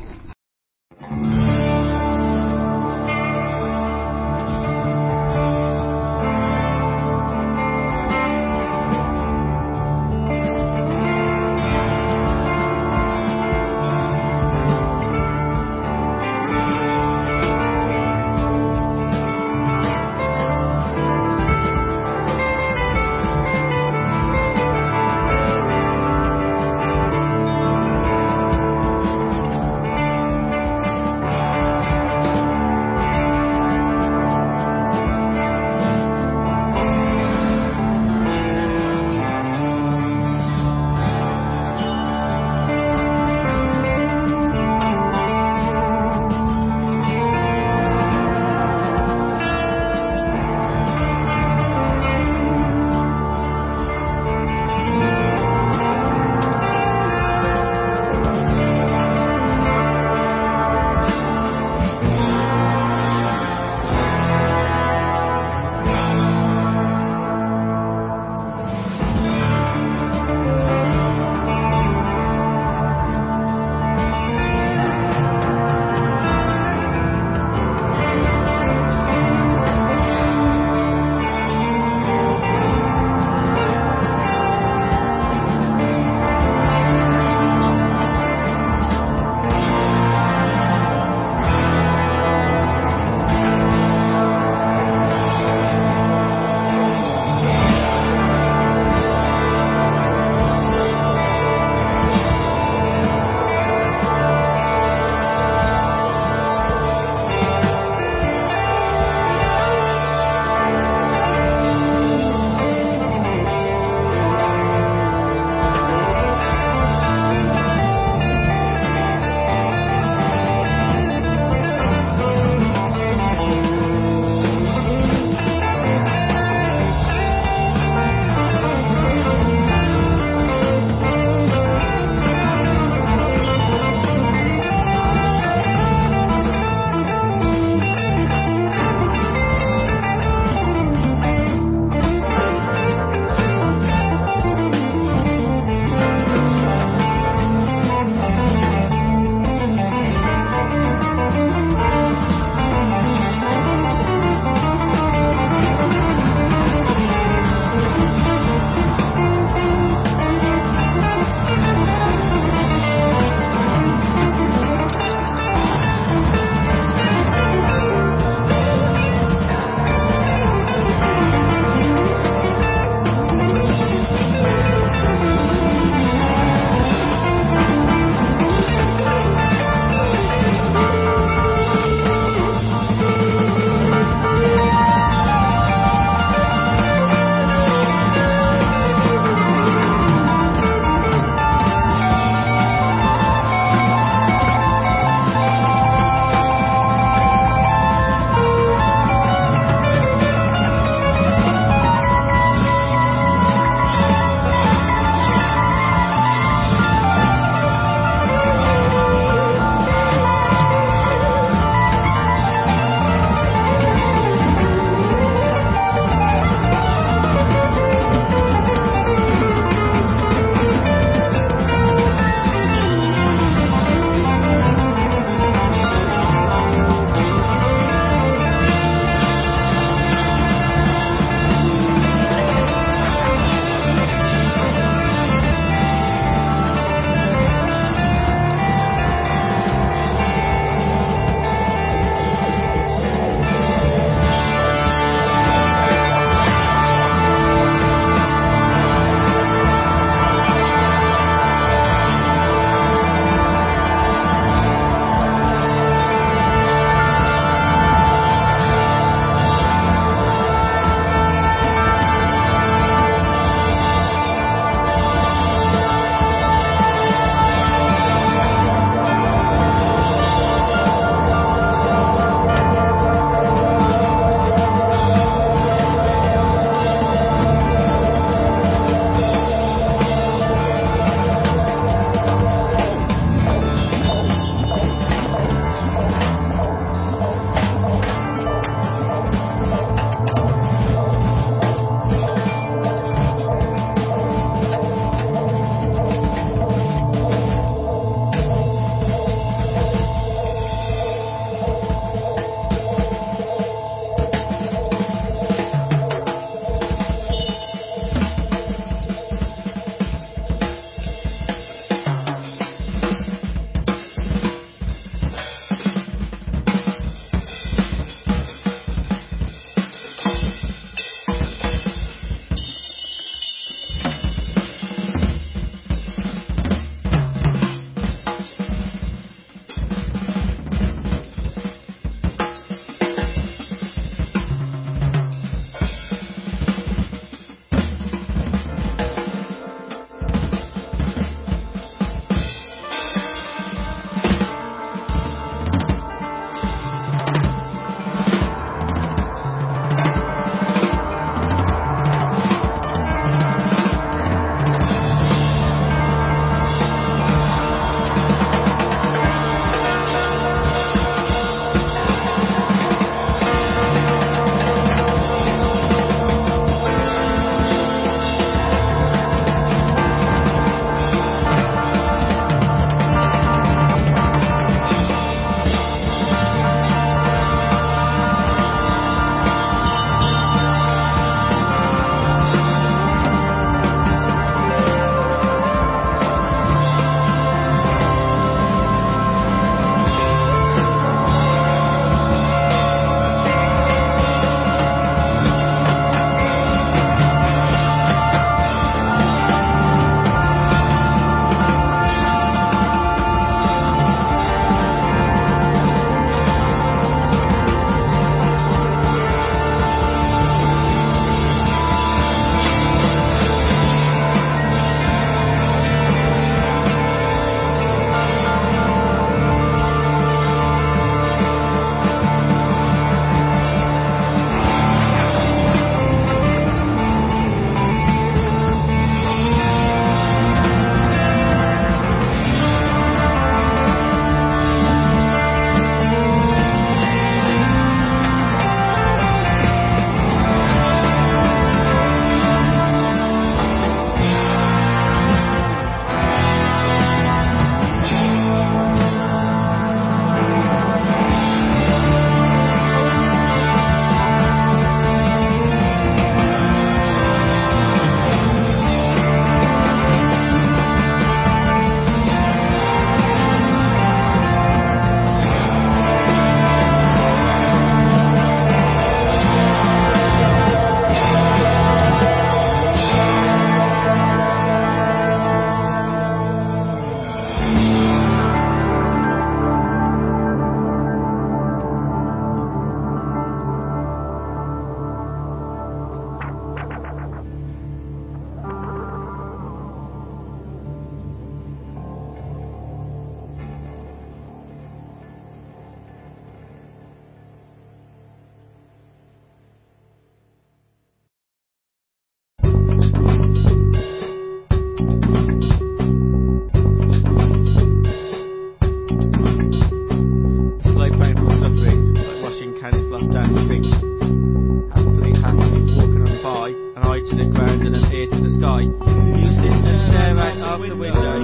down the sink. Happily walking on by, an eye to the ground and an ear to the sky. You sit and stare out of the window.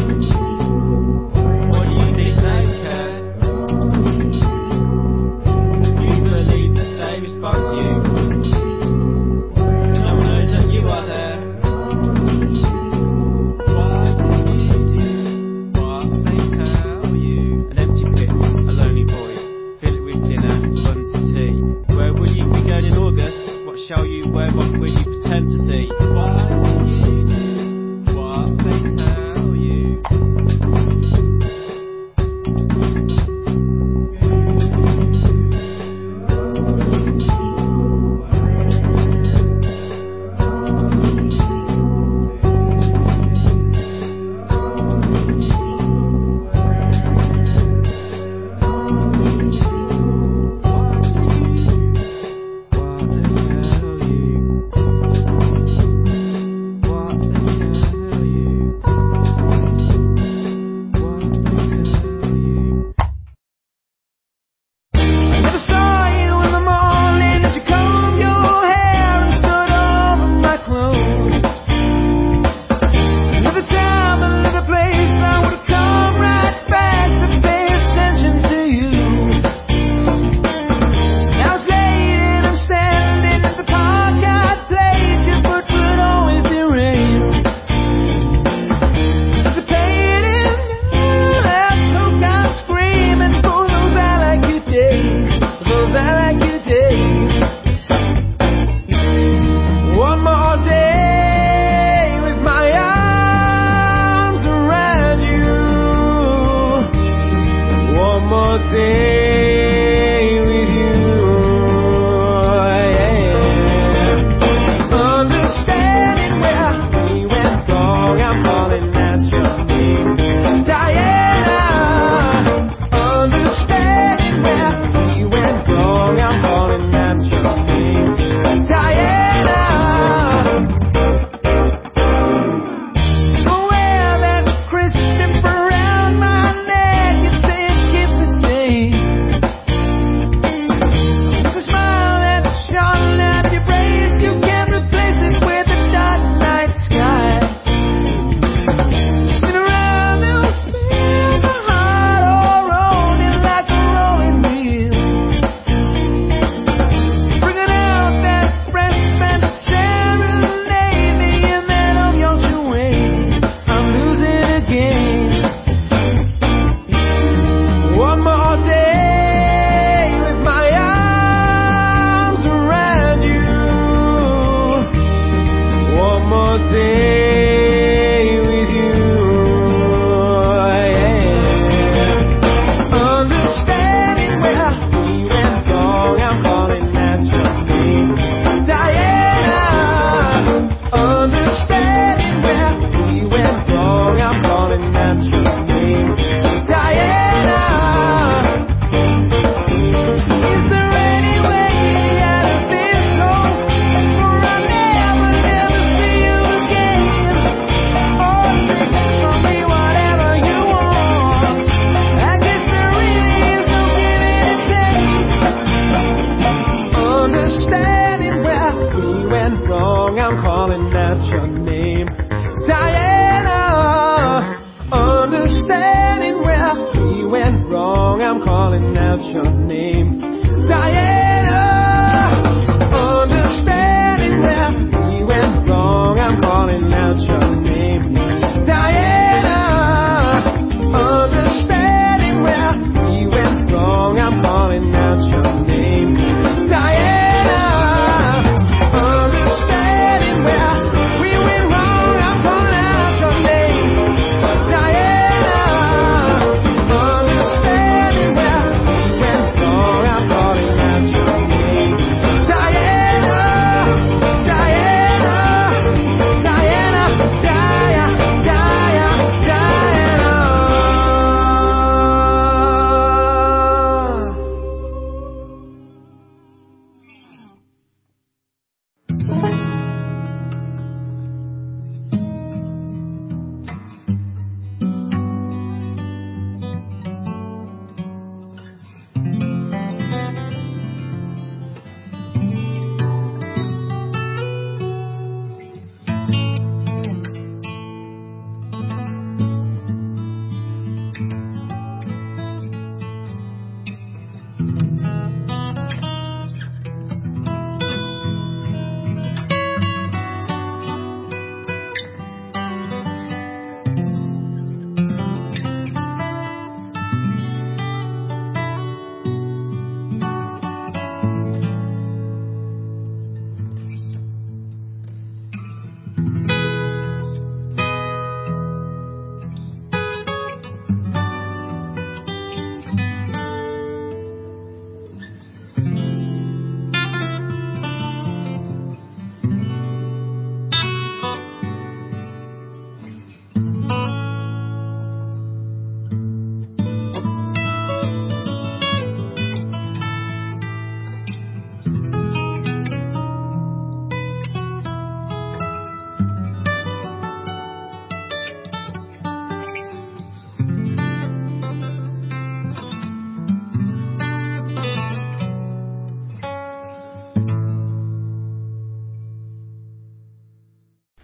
What do you think they care? You believe that they respond to you. No one knows that you are there. What do you do? What they tell you? An empty pit, a lonely void. Fill it with dinner, buns and tea. Where will you be going in August? What shall you wear? What will you pretend to see? What do you do? What they tell you?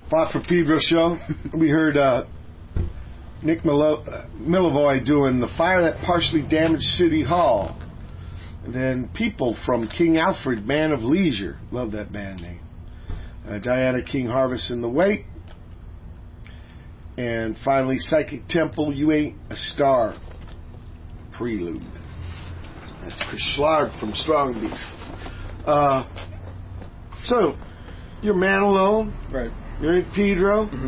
Fought for Pedro show. We heard Nick Milivoy doing The Fire That Partially Damaged City Hall. And then People from King Alfred, Man of Leisure. Love that band name. Diana King, Harvest in the Wait. And finally, Psychic Temple, You Ain't a Star. Prelude. That's Chris Schlarb from Strong Beef. So, you're Man Alone. Right. You're in Pedro. Mm-hmm.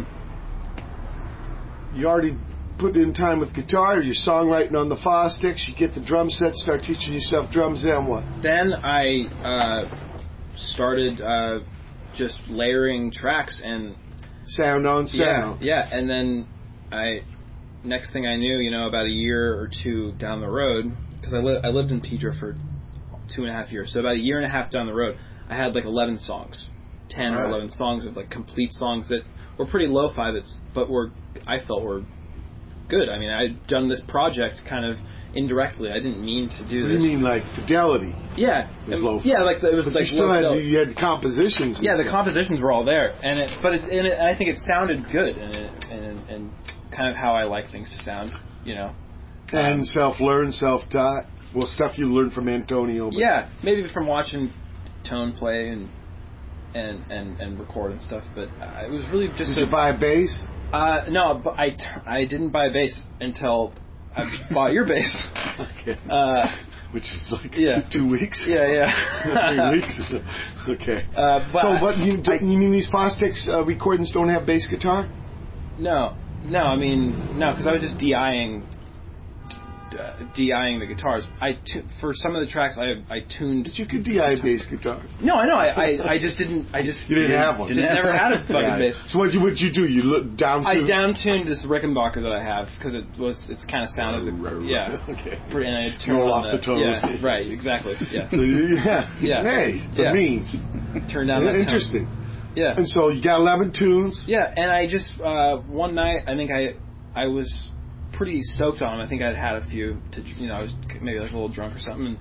You already put in time with guitar. You're songwriting on the Fostics. You get the drum set, start teaching yourself drums. Then what? Then I started just layering tracks and sound on sound. Yeah. And then next thing I knew, about a year or two down the road, because I lived in Pedro for 2.5 years. So about a year and a half down the road, I had like 11 songs, 10 or 11 songs of like complete songs that were pretty lo-fi, but I felt were good. I mean, I'd done this project kind of indirectly. I didn't mean to do this. You mean like Fidelity? Yeah. Was lo-fi. Yeah, like it was but like you had compositions. Yeah, the compositions were all there, and I think it sounded good, and kind of how I like things to sound, And self-learned, self-taught. Well, stuff you learned from Antonio. But yeah, maybe from watching Tone play and record and stuff. But it was really just. Did you buy a bass? No, but I didn't buy a bass until I bought your bass. Okay. Which is like 2 weeks. Yeah. 3 weeks. Okay. But you mean these Fostics recordings don't have bass guitar? No. I mean, no, because I was just DIing the guitars. For some of the tracks, I tuned. But you could DI bass guitar. No, I know. I just didn't. You didn't have one. Just never had a fucking bass. So what'd you do? You down-tuned? I down-tuned this Rickenbacker that I have because it's kind of sounded Okay. And I turned roll on off the tone. Yeah, right. Exactly. Yeah. So Hey, it's a means. Turned down that interesting. Tone. Yeah. And so you got 11 tunes. Yeah, and I just one night I think I was pretty soaked on them. I think I'd had a few to I was maybe like a little drunk or something.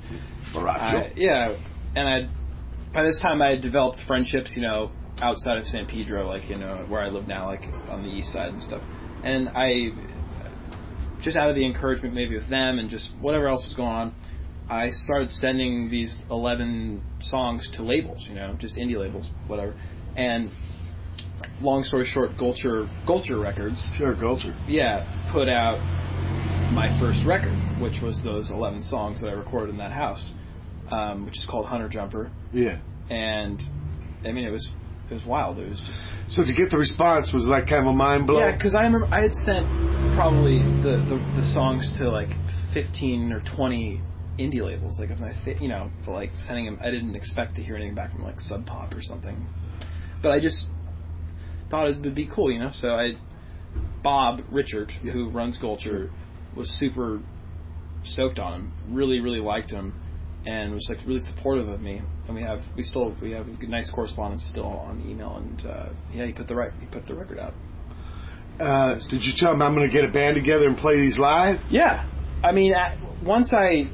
And by this time I had developed friendships outside of San Pedro, like where I live now, like on the east side and stuff. And I just out of the encouragement maybe with them and just whatever else was going on, I started sending these 11 songs to labels, just indie labels, whatever. And long story short, Gulcher Records. Sure, Gulcher. Yeah, put out my first record, which was those 11 songs that I recorded in that house, which is called Hunter Jumper. Yeah. And I mean, it was wild. It was just. So to get the response was like kind of a mind blow. Yeah, because I remember I had sent probably the songs to like 15 or 20 indie labels, like for like sending them. I didn't expect to hear anything back from like Sub Pop or something, but I just thought it would be cool, So Bob Richard, who runs Gulcher, was super stoked on him. Really, really liked him, and was like really supportive of me. And we have a nice correspondence still on email. And he put the record out. Did you tell him I'm going to get a band together and play these live? Yeah, I mean, once the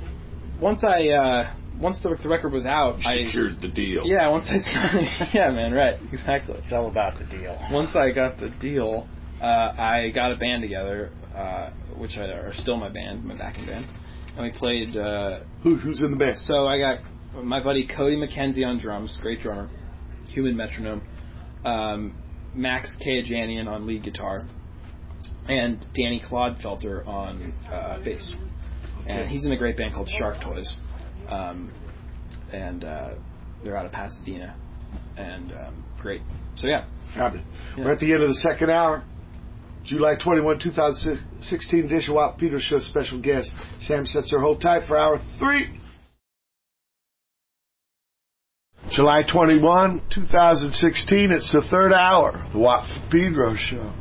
record was out, you secured the deal. Yeah, once I signed. Yeah, man, right, exactly. It's all about the deal. Once I got the deal, I got a band together, which are still my backing band, and we played. Who's in the band? So I got my buddy Cody McKenzie on drums, great drummer, Human Metronome, Max Kajanian on lead guitar, and Danny Clodfelter on bass. And he's in a great band called Shark Toys. And they're out of Pasadena, and great. So yeah. We're at the end of the second hour. July 21, 2016 edition Walt Peter Show special guest Sam Setzer. Hold tight for hour 3. July 21, 2016. It's the third hour. The Walt Pedro Show.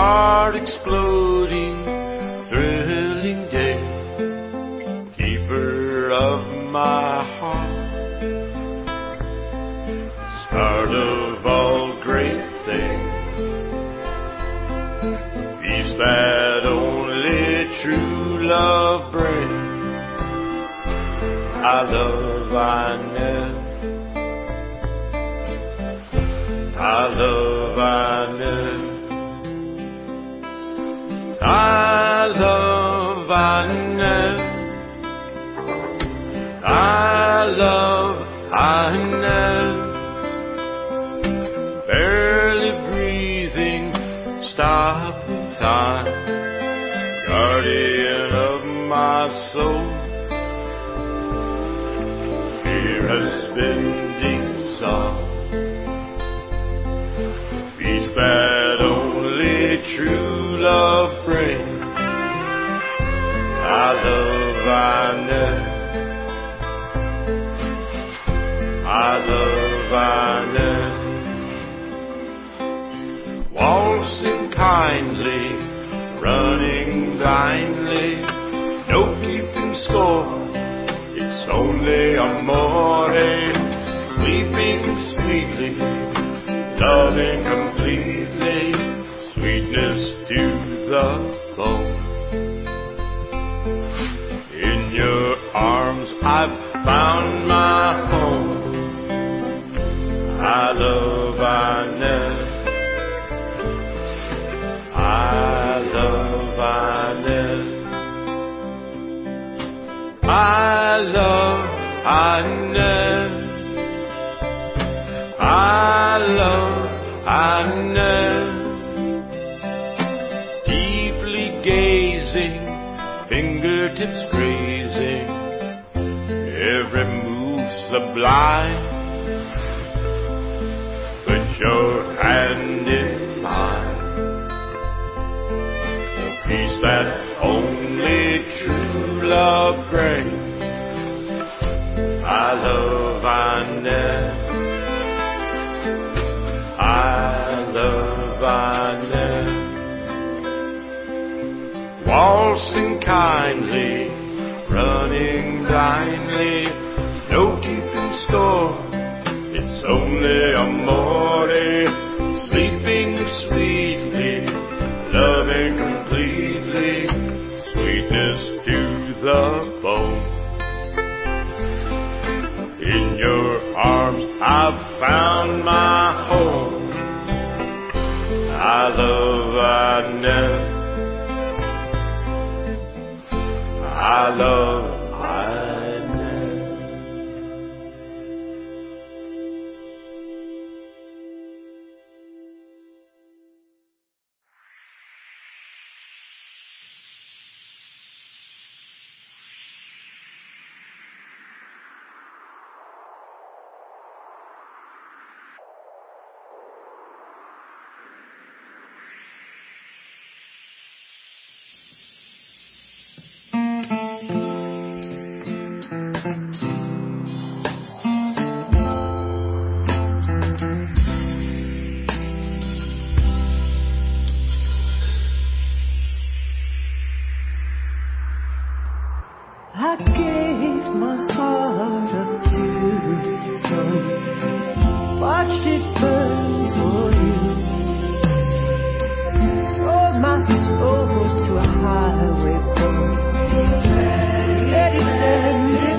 heart exploding, thrilling day, keeper of my heart, start of all great things, peace that only true love brings. I love Inez, I love Inez, I love Inez, I love Inez, barely breathing, stop in time, guardian of my soul, fear has been dissolved, peace that only true love brings. I love Inez, I love Inez, waltzing kindly, running blindly, no keeping score, it's only amore, sleeping sweetly, loving completely, sweetness to the bone. In your arms I've found my home. I love Inez, I love Inez, I love Inez, I love Inez, deeply gazing, fingertips grazing, every move sublime, put your hand in mine, the peace that only true love brings. I love Inez, I love Inez, waltzing kindly, running blindly, no keeping score, it's only amore, sleeping sweetly, loving completely, sweetness to the bone. In your arms I've found my home. I love Inez, I love Inez. I gave my heart up to the sun, watched it burn for you, sold my soul to a highway pole, let it send it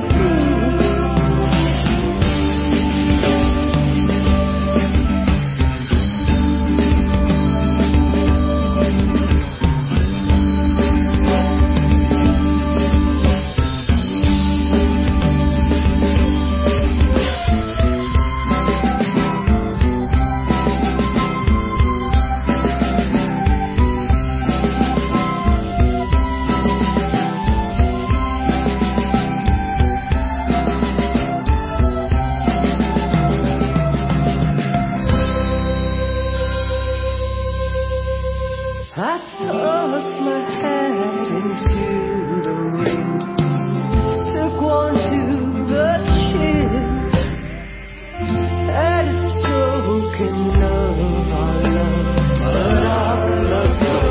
I tossed my head into the ring, took one to the chin, had a token of our love, but our love.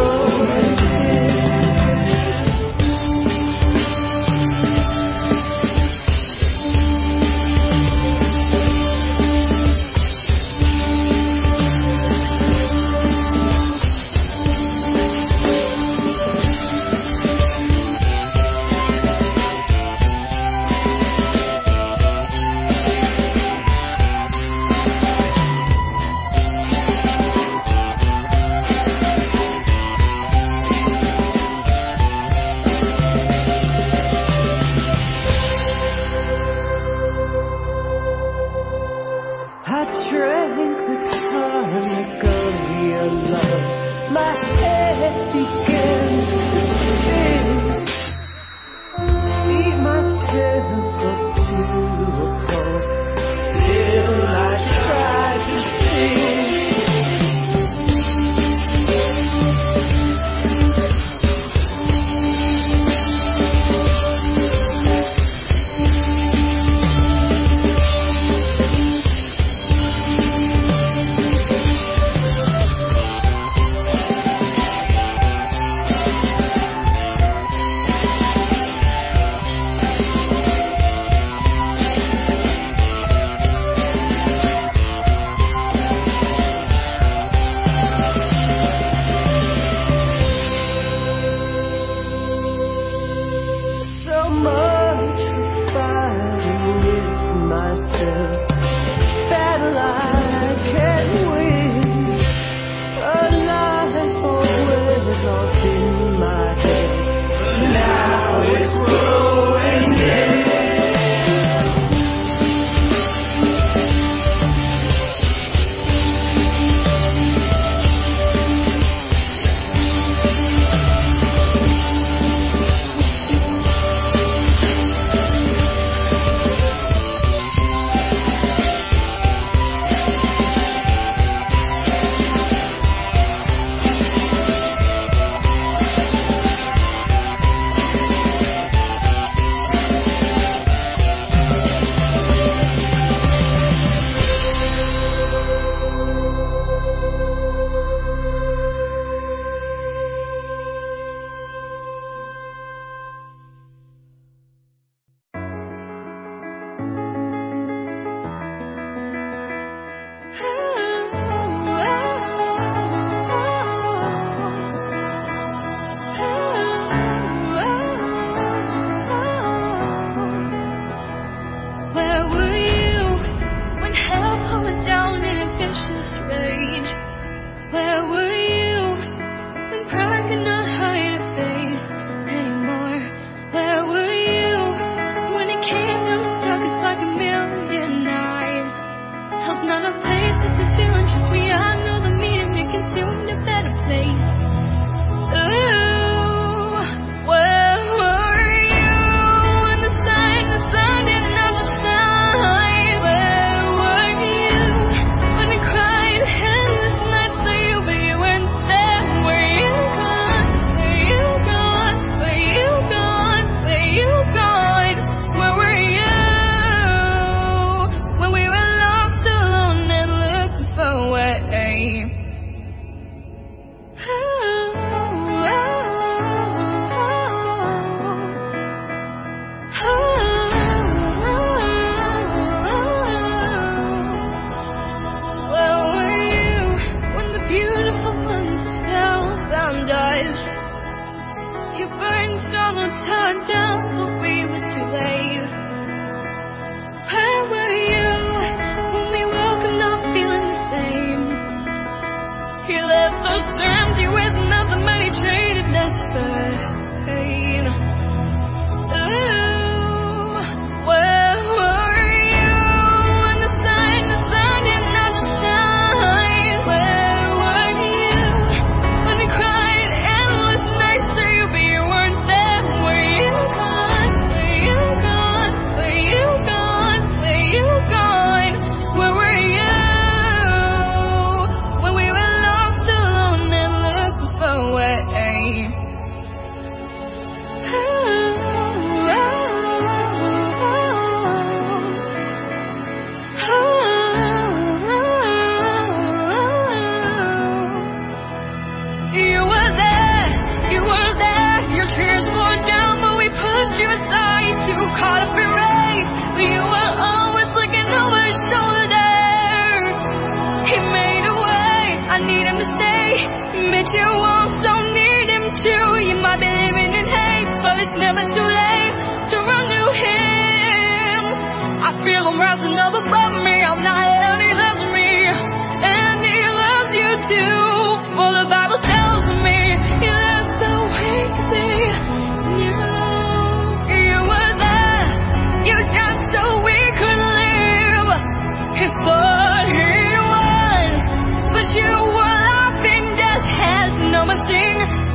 begins to spin. Beat myself up to a pulp till I try to sing. So much for fighting with myself. Battle I can't win. A life always lost in my head. Now it's growing in. Where were you when hell poured down in a vicious rage? Where were you when pride could not hide a face anymore? Where were you when it came down to struck us like a million knives? Hell's not a place that you feel, and trust me, I know the medium you consumed a better place. Ooh, where were you when the sun did not shine? Where were you when I cried endless nights for you, but you weren't there? Were you gone? Were you gone? Were you gone? Were you gone? Where were you when we were lost alone and looking for a way? Where were you when the beautiful ones spellbound us? You burned, swallowed, torn down, but we were too late. Where were you when we woke up not feeling the same? He left us empty with nothing, but he traded us for pain. Ooh, where were you when the sun did not shine? Where were you when I cried endless nights for you, but you weren't there? Were you gone? Were you gone? Were you gone? Were you gone? Where were you when we were lost alone and looking for a way? You were there, your tears poured down, but we pushed you aside, too caught up in rage. But you were always looking over his shoulder. He made a way, I need him to stay. But you also need him too. You might be living in hate, but it's never too late to run to him. I feel him rising up above me, I'm not alone, he loves me, and he loves you too. For the Bible tells me he loves the weak thing. You were there, you died so we could live. He thought he won, but you were laughing. Death has no more sting.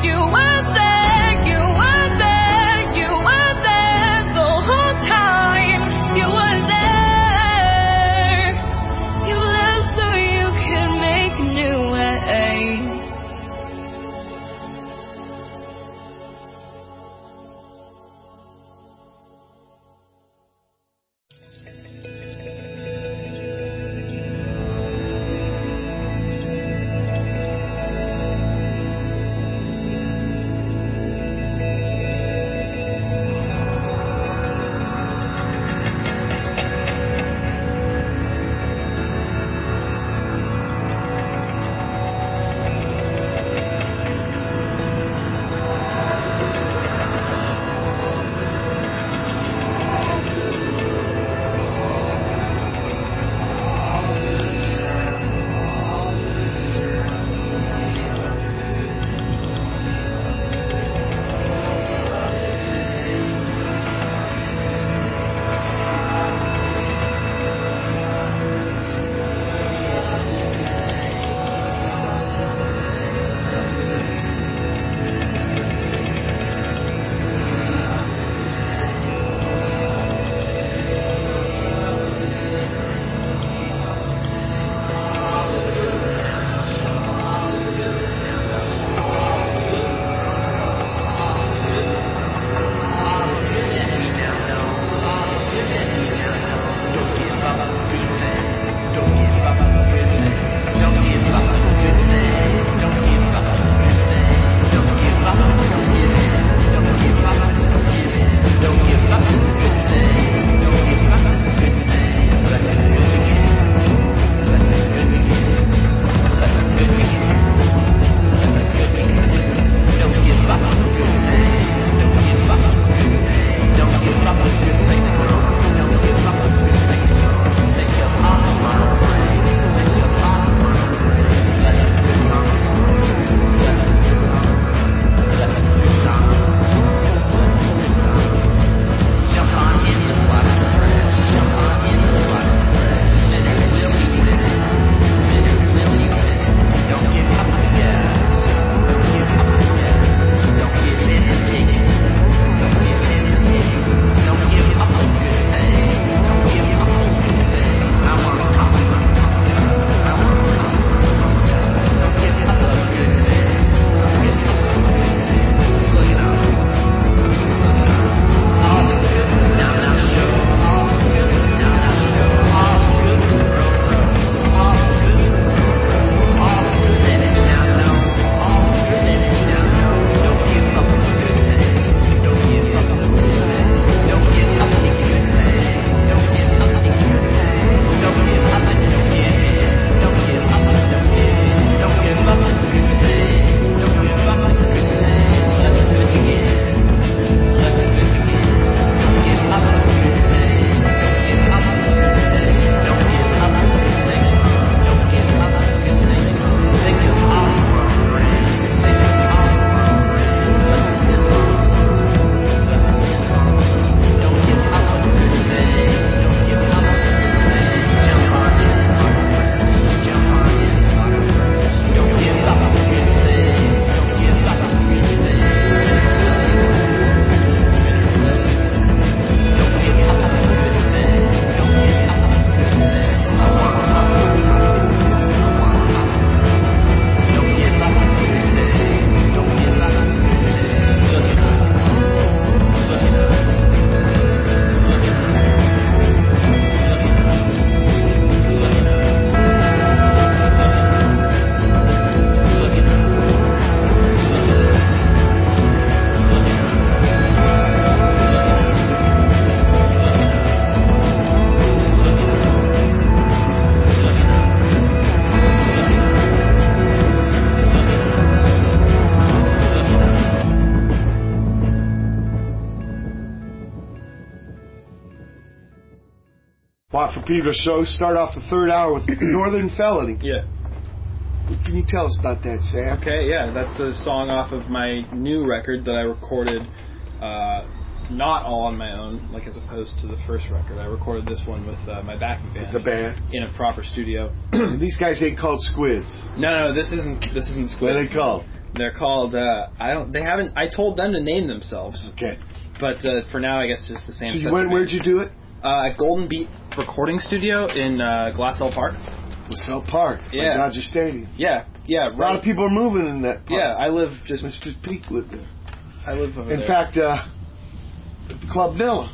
Watt from Pedro's show. Start off the third hour with Northern Felony. Yeah. What can you tell us about that, Sam? Okay, yeah, that's the song off of my new record that I recorded, not all on my own, like as opposed to the first record. I recorded this one with my backing band. The band in a proper studio. And these guys ain't called Squids. No, this isn't Squids. What are they called? They're called. I told them to name themselves. Okay. But for now, I guess just the same. So where'd you do it? At Golden Beat Recording Studio in Glassell Park. Glassell Park. Yeah. Dodger Stadium. Yeah. A lot of people are moving in that part. Yeah, I live just. Mr. Peak lived there. I live over there. In fact, Club Nella.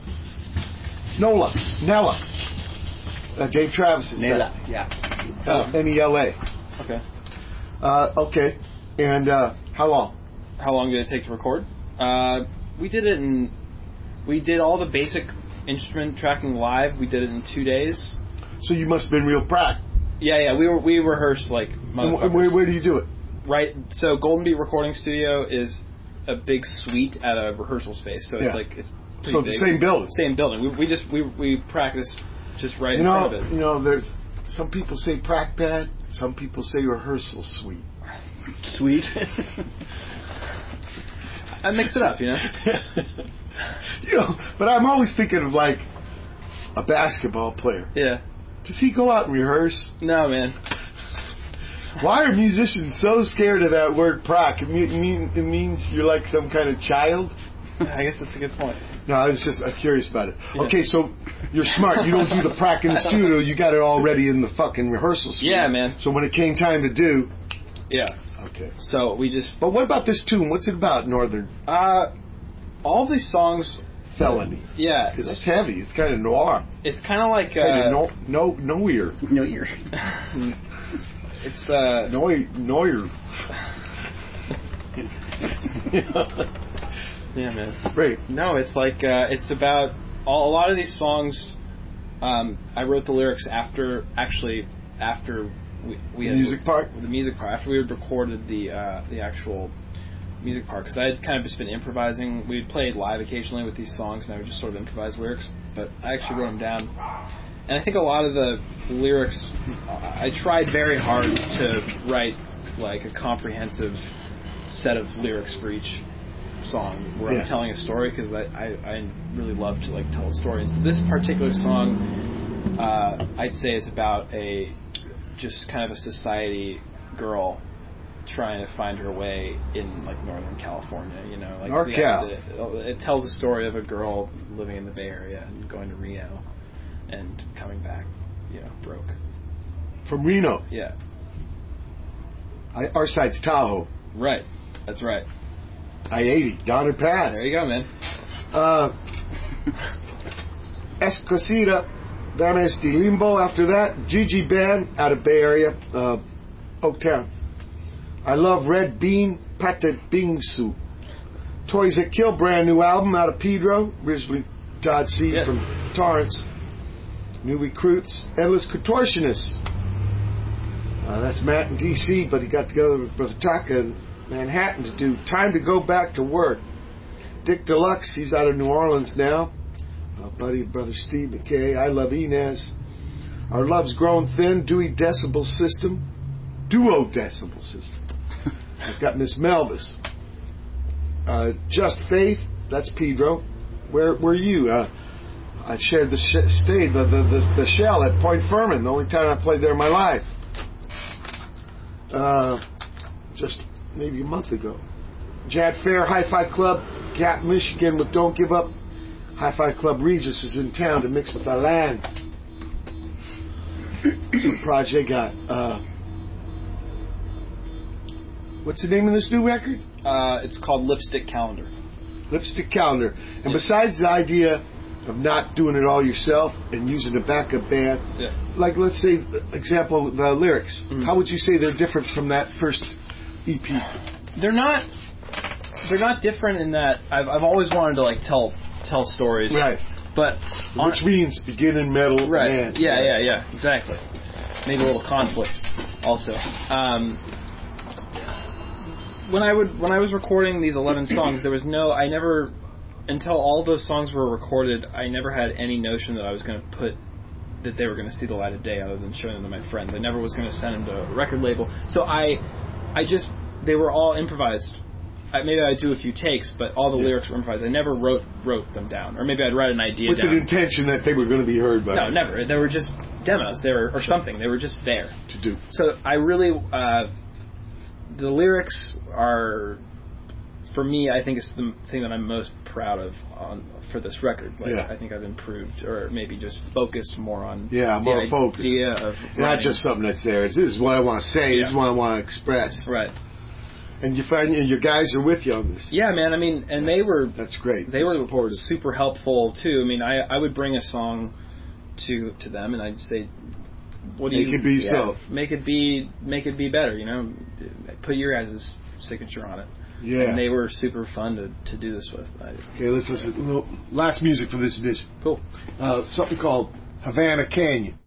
Dave Travis's. Nella. Yeah. Nela. Okay. Okay. And how long? How long did it take to record? We did all the basic instrument tracking live. We did it in 2 days. So you must have been real prac. Yeah. We rehearsed like motherfuckers. Where do you do it? Right. So Golden Beat Recording Studio is a big suite at a rehearsal space. So it's it's pretty big. The same building. Same building. We practice just right in front of it. You know, there's some people say prac pad. Some people say rehearsal suite. Sweet. I mix it up, you know. But I'm always thinking of like a basketball player. Yeah. Does he go out and rehearse? No, man. Why are musicians so scared of that word prac? It means you're like some kind of child? I guess that's a good point. No, I'm curious about it. Yeah. Okay, so you're smart. You don't do the prac in the studio. You got it already in the fucking rehearsal suite. Yeah, man. So when it came time to do... Yeah. Okay. So we just... But what about this tune? What's it about, Northern? All these songs... Felony. Yeah. Because it's heavy. It's kind of noir. It's kind of like... No ear. It's... Noir. Yeah, man. Great. No, it's like... it's about... a lot of these songs... I wrote the lyrics after we had music part? The music part. After we had recorded the actual music part. Because I had kind of just been improvising. We had played live occasionally with these songs, and I would just sort of improvise lyrics. But I actually wrote them down. And I think a lot of the lyrics... I tried very hard to write like a comprehensive set of lyrics for each song where I'm telling a story, because I really love to like tell a story. And so this particular song, I'd say, is about just kind of a society girl trying to find her way in like Northern California, you know, like NorCal. It tells a story of a girl living in the Bay Area and going to Reno and coming back, you know, broke. From Reno? Yeah. Our side's Tahoe. Right. That's right. I-80, Donner Pass. There you go, man. Escocita, Dames de Limbo. After that, Gigi Band out of Bay Area, Oaktown. I Love Red Bean, Pate Bingsu. Toys That Kill, brand new album out of Pedro. Originally Todd C. from Torrance. New Recruits, Endless Contortionists. That's Matt in D.C., but he got together with Brother Taka in Manhattan to do Time to Go Back to Work. Dick Deluxe, he's out of New Orleans now. Buddy, Brother Steve McKay. I Love Inez. Our Love's Grown Thin, Duo Decibel System. I've got Miss Melvis. Just Faith, that's Pedro. Where were you? I shared the the shell at Point Furman, the only time I played there in my life. Just maybe a month ago. Jad Fair, Hi-Fi Club, Gap, Michigan with Don't Give Up. Hi-Fi Club Regis is in town to mix with our land. Some project got. What's the name of this new record? It's called Lipstick Calendar. Lipstick Calendar. And besides the idea of not doing it all yourself and using a backup band, like let's say, example, the lyrics. Mm-hmm. How would you say they're different from that first EP? They're not different in that I've always wanted to like tell stories. Right. But which means beginning metal. Right. Bands. Yeah. Exactly. Maybe a little conflict also. When I was recording these 11 songs, until all those songs were recorded, I never had any notion that I was going to put that they were going to see the light of day other than showing them to my friends. I never was going to send them to a record label. So they were all improvised. Maybe I'd do a few takes, but all the lyrics were improvised. I never wrote them down. Or maybe I'd write an idea with down. With the intention that they were going to be heard by. No, never. They were just demos. Or something. They were just there. To do. So I really... the lyrics are... For me, I think it's the thing that I'm most proud of for this record. I think I've improved, or maybe just focused more on more focused. Idea of not just something that's there. This is what I want to say. This is what I want to express. Right. And you find your guys are with you on this. Yeah, man. I mean, and they were. That's great. They were supportive. Super helpful too. I mean, I would bring a song to them, and I'd say, "What do you make it be so? Make it be better. You know, put your guys' signature on it." Yeah. And they were super fun to do this with. Okay, let's listen. Last music for this edition. Cool. Something called Havana Canyon.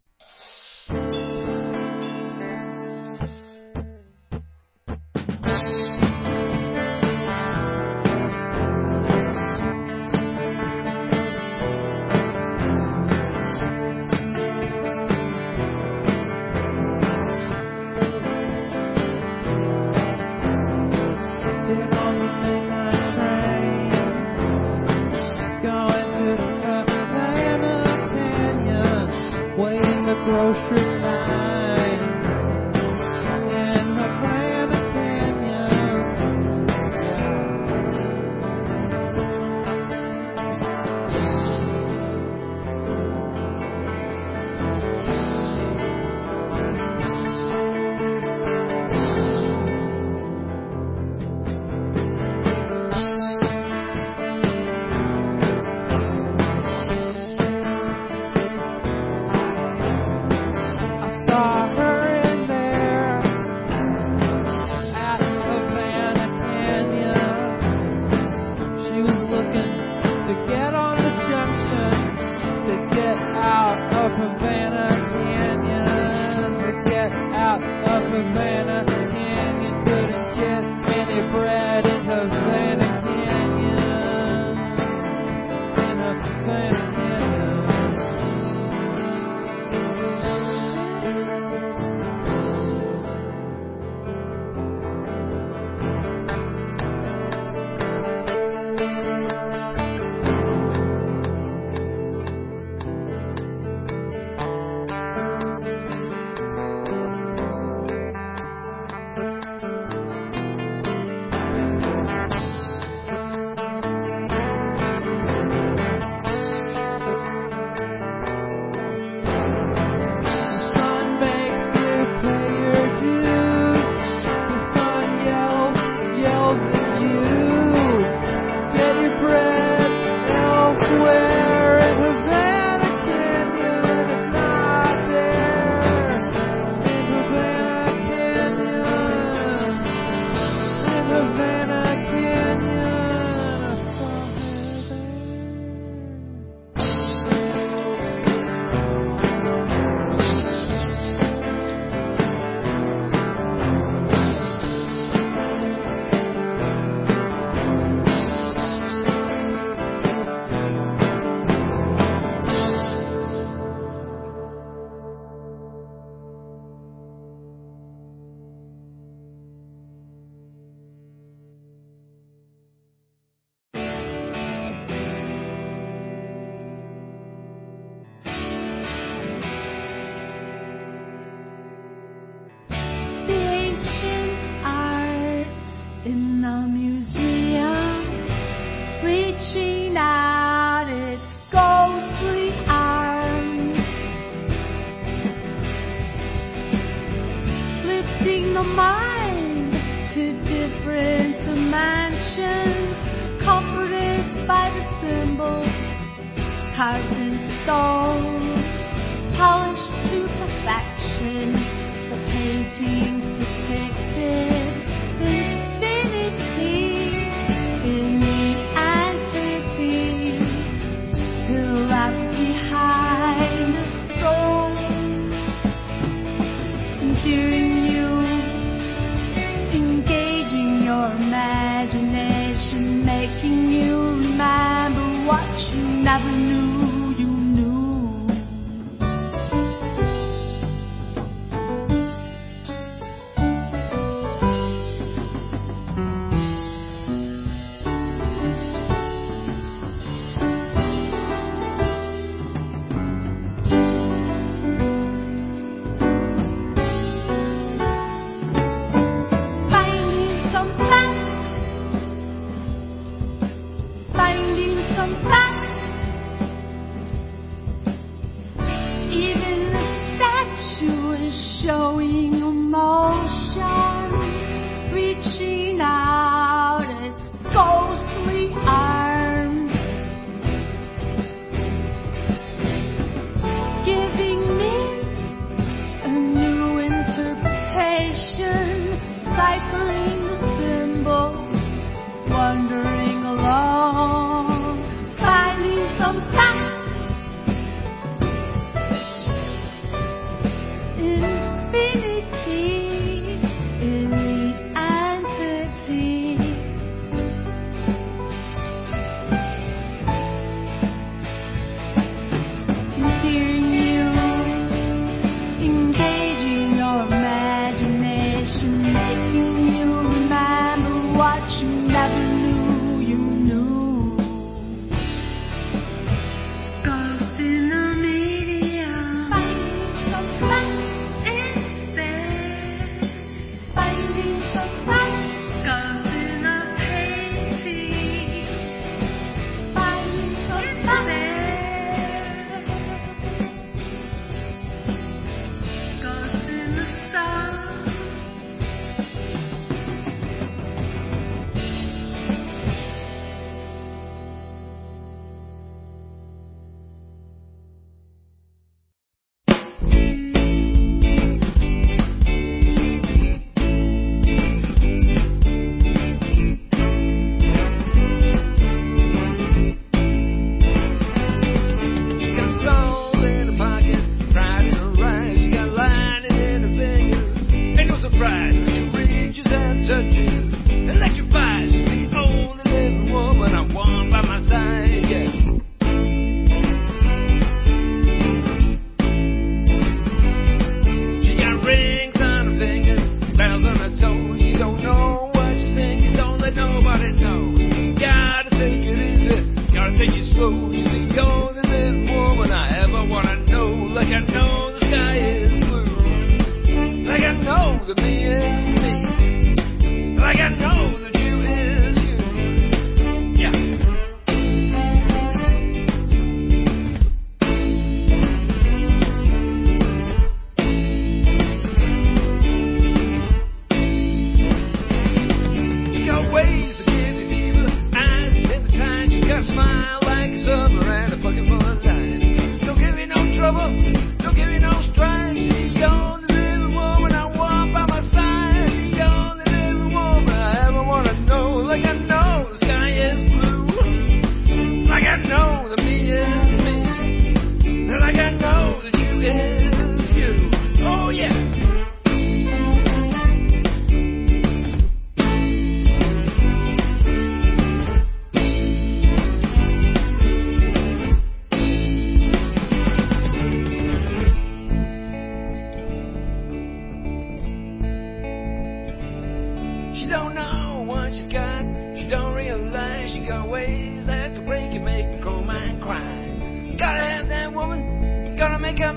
Never knew you knew.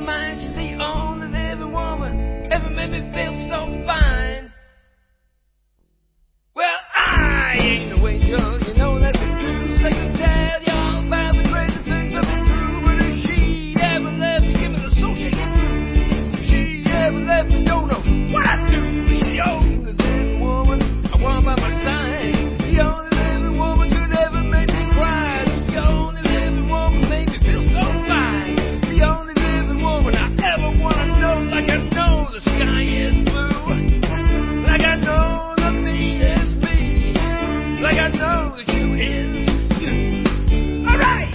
mine. She's the only living woman ever made me feel so fine. Well, I ain't no angel, you know that's the truth. I can tell you all about the crazy things I've been through. But if she ever left me, give me the soul shaking blues. If she ever left me, don't know what I'd do. She's the only living woman I want by my side. The only living woman could ever make me cry. The only living woman made me feel so fine. The only living woman I ever want to know. Like I know the sky is blue. Like I know the me is me. Like I know that you is you. All right.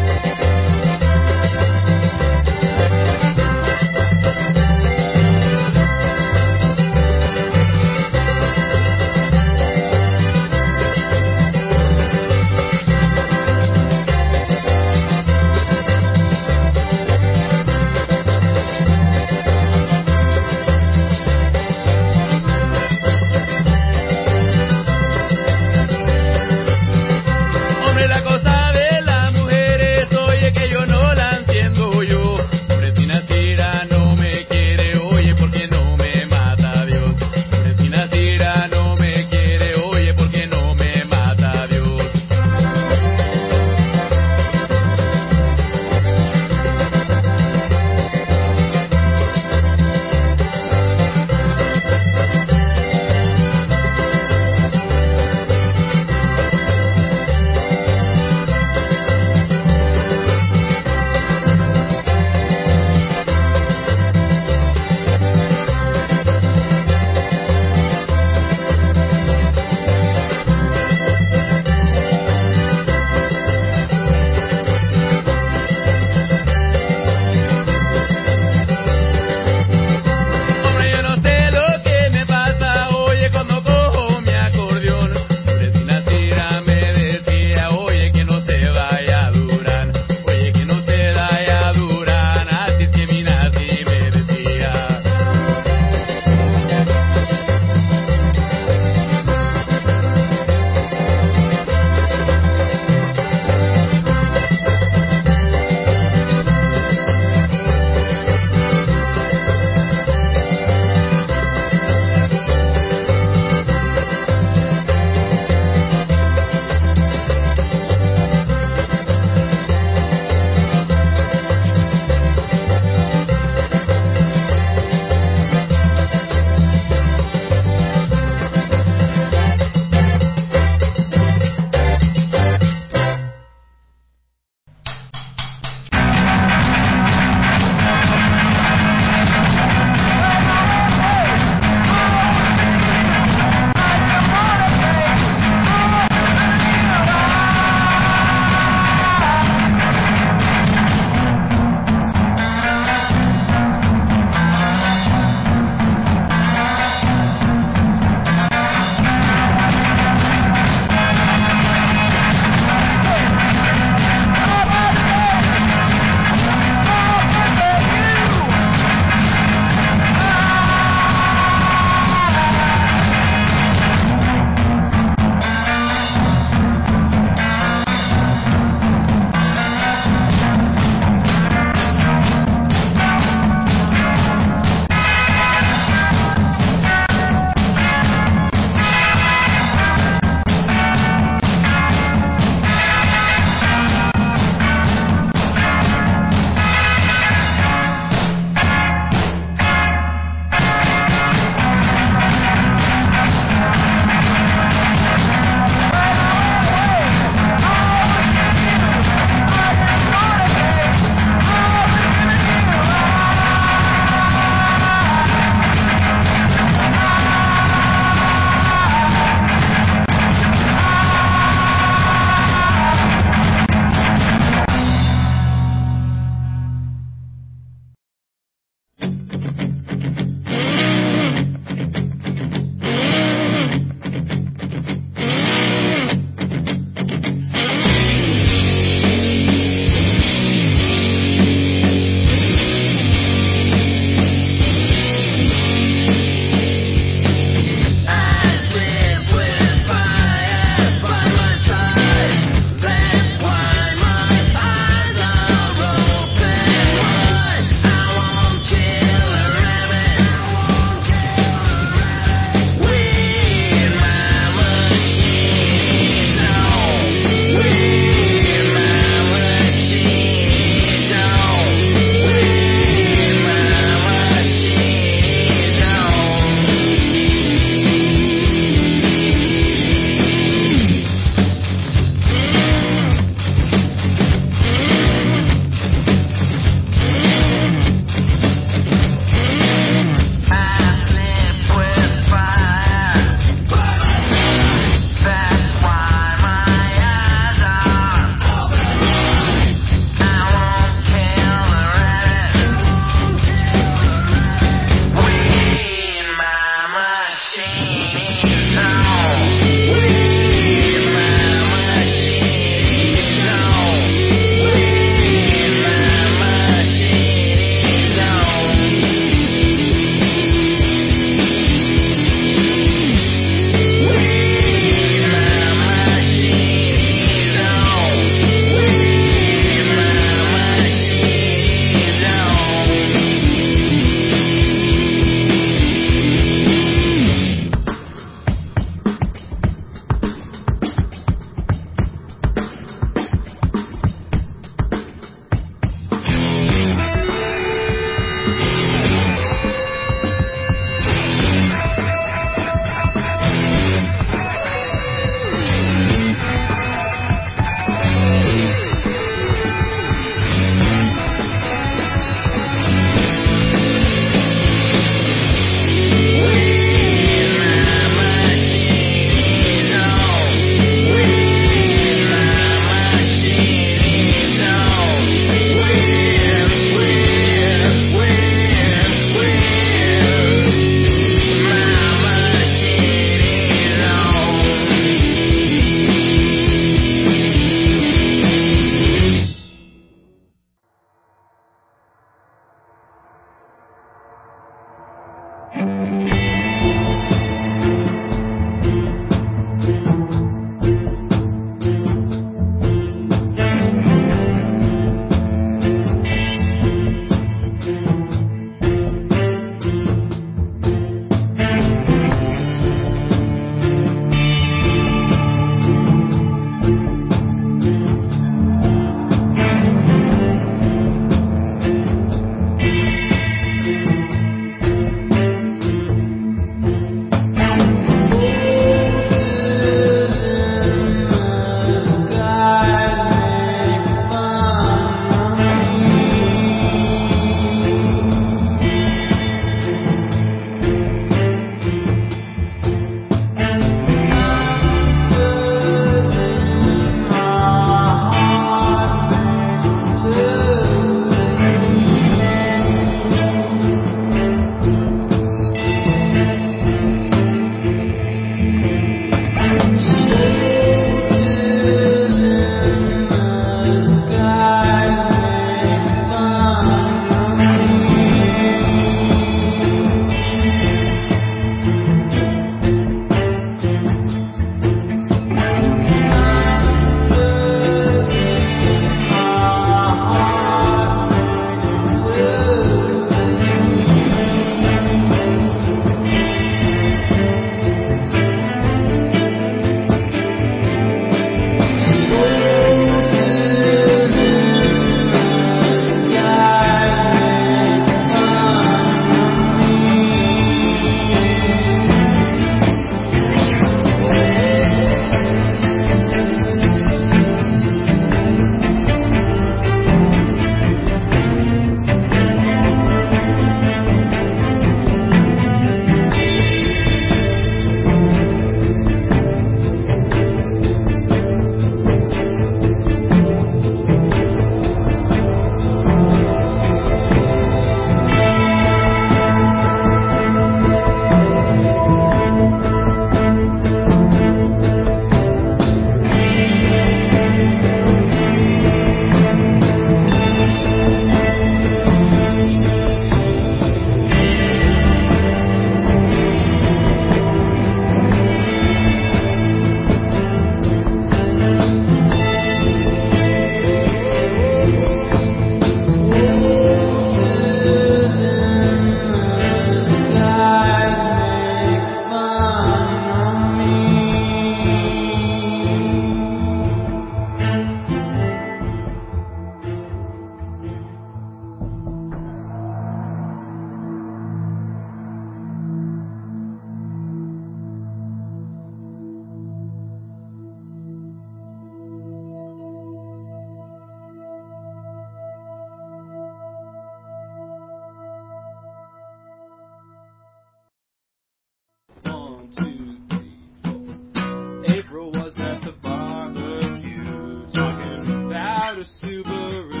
Subaru.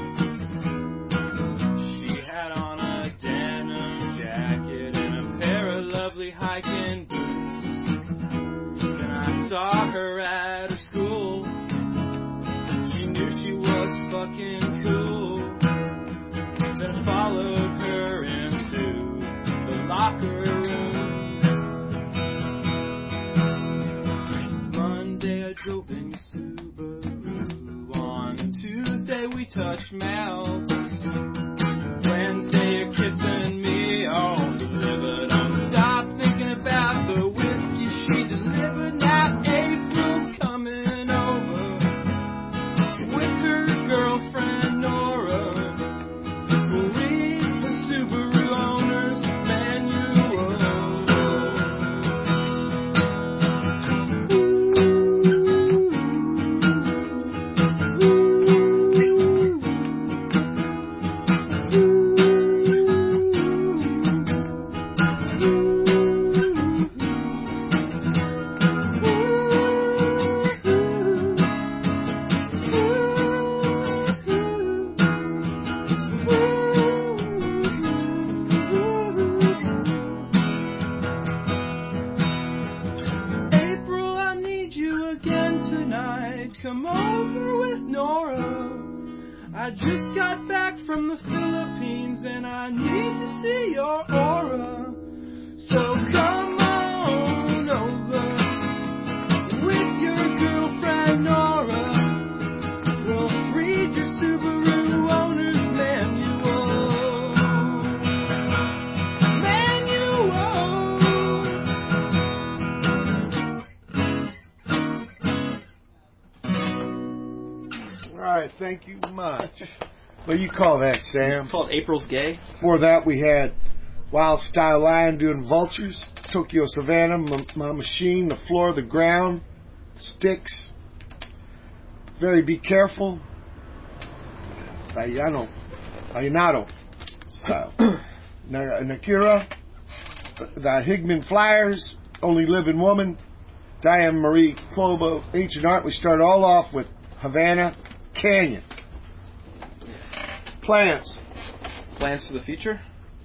She had on a denim jacket and a pair of lovely hiking boots. And I saw her at her school. She knew she was fucking cool. Then followed her into the locker room. Monday I drove in Subaru. On Tuesday we touched mails. Wednesday you're kissing me on the liver. Don't stop thinking about the whiskey she delivered. Now April's coming over with her girlfriend Nora. We'll read the Subaru owner's manual. April, I need you again tonight. Come over with Nora. I just got back from the Philippines and I need to see your aura. So come on over with your girlfriend Nora. We'll read your Subaru owner's manual. All right, thank you much. What do you call that, Sam? It's called April's Gay. Before that, we had Wild Style Lion doing Vultures, Tokyo Savannah, My Machine, The Floor, The Ground, Sticks, Very Be Careful, Vallenato style. Nakira, The Higman Flyers, Only Living Woman, Diane Marie Clobo, Ancient Art. We started all off with Havana Canyon. Plans for the future?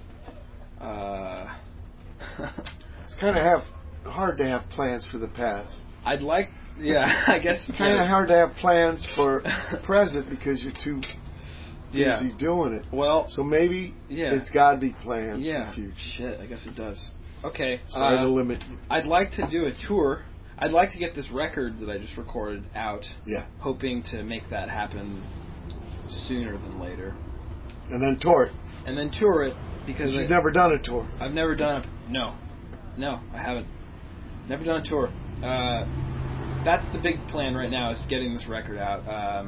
It's kind of hard to have plans for the past. I'd like, I guess. It's kind of hard to have plans for the present because you're too busy doing it. Well, so maybe it's got to be plans for the future. Shit, I guess it does. Okay. Sorry to limit you. I'd like to do a tour. I'd like to get this record that I just recorded out. Yeah. Hoping to make that happen sooner than later. And then tour it. Because you've never done a tour. I've never done No, I haven't. Never done a tour. That's the big plan right now, is getting this record out.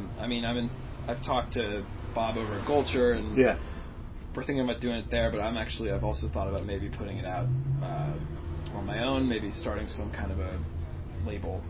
I've talked to Bob over at Gulcher, and we're thinking about doing it there, but I've also thought about maybe putting it out on my own, maybe starting some kind of a label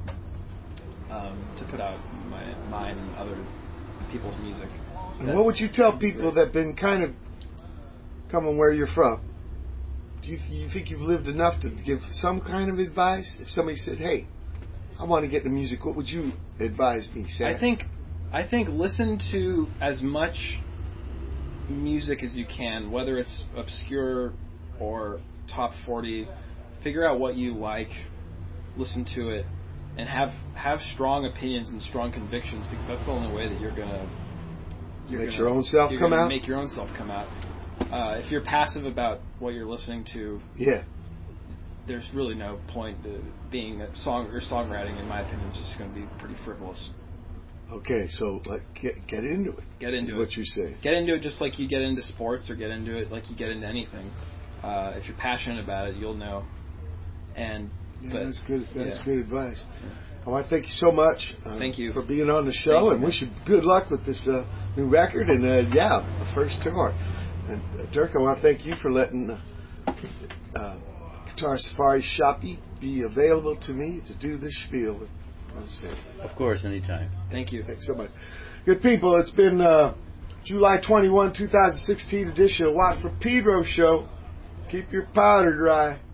to put out mine and other people's music. And what would you tell people that have been kind of coming where you're from? Do you think you've lived enough to give some kind of advice? If somebody said, "Hey, I want to get into music," what would you advise me, Sam? I think listen to as much music as you can, whether it's obscure or top 40. Figure out what you like, listen to it, and have strong opinions and strong convictions, because that's the only way that you're gonna make your own self come out. Make your own self come out. If you're passive about what you're listening to, there's really no point being a songwriting. In my opinion, is just going to be pretty frivolous. Okay, so get into it. Get into it. What you say. Get into it just like you get into sports, or get into it like you get into anything. If you're passionate about it, you'll know. That's good. That's good advice. Well, I thank you so much. Thank you for being on the show, and wish you good luck with this new record and the first tour. And Dirk, I want to thank you for letting Guitar Safari Shoppy be available to me to do this spiel. Of course, anytime. Thank you. Thanks so much. Good people, it's been July 21, 2016 edition of Watt from Pedro Show. Keep your powder dry.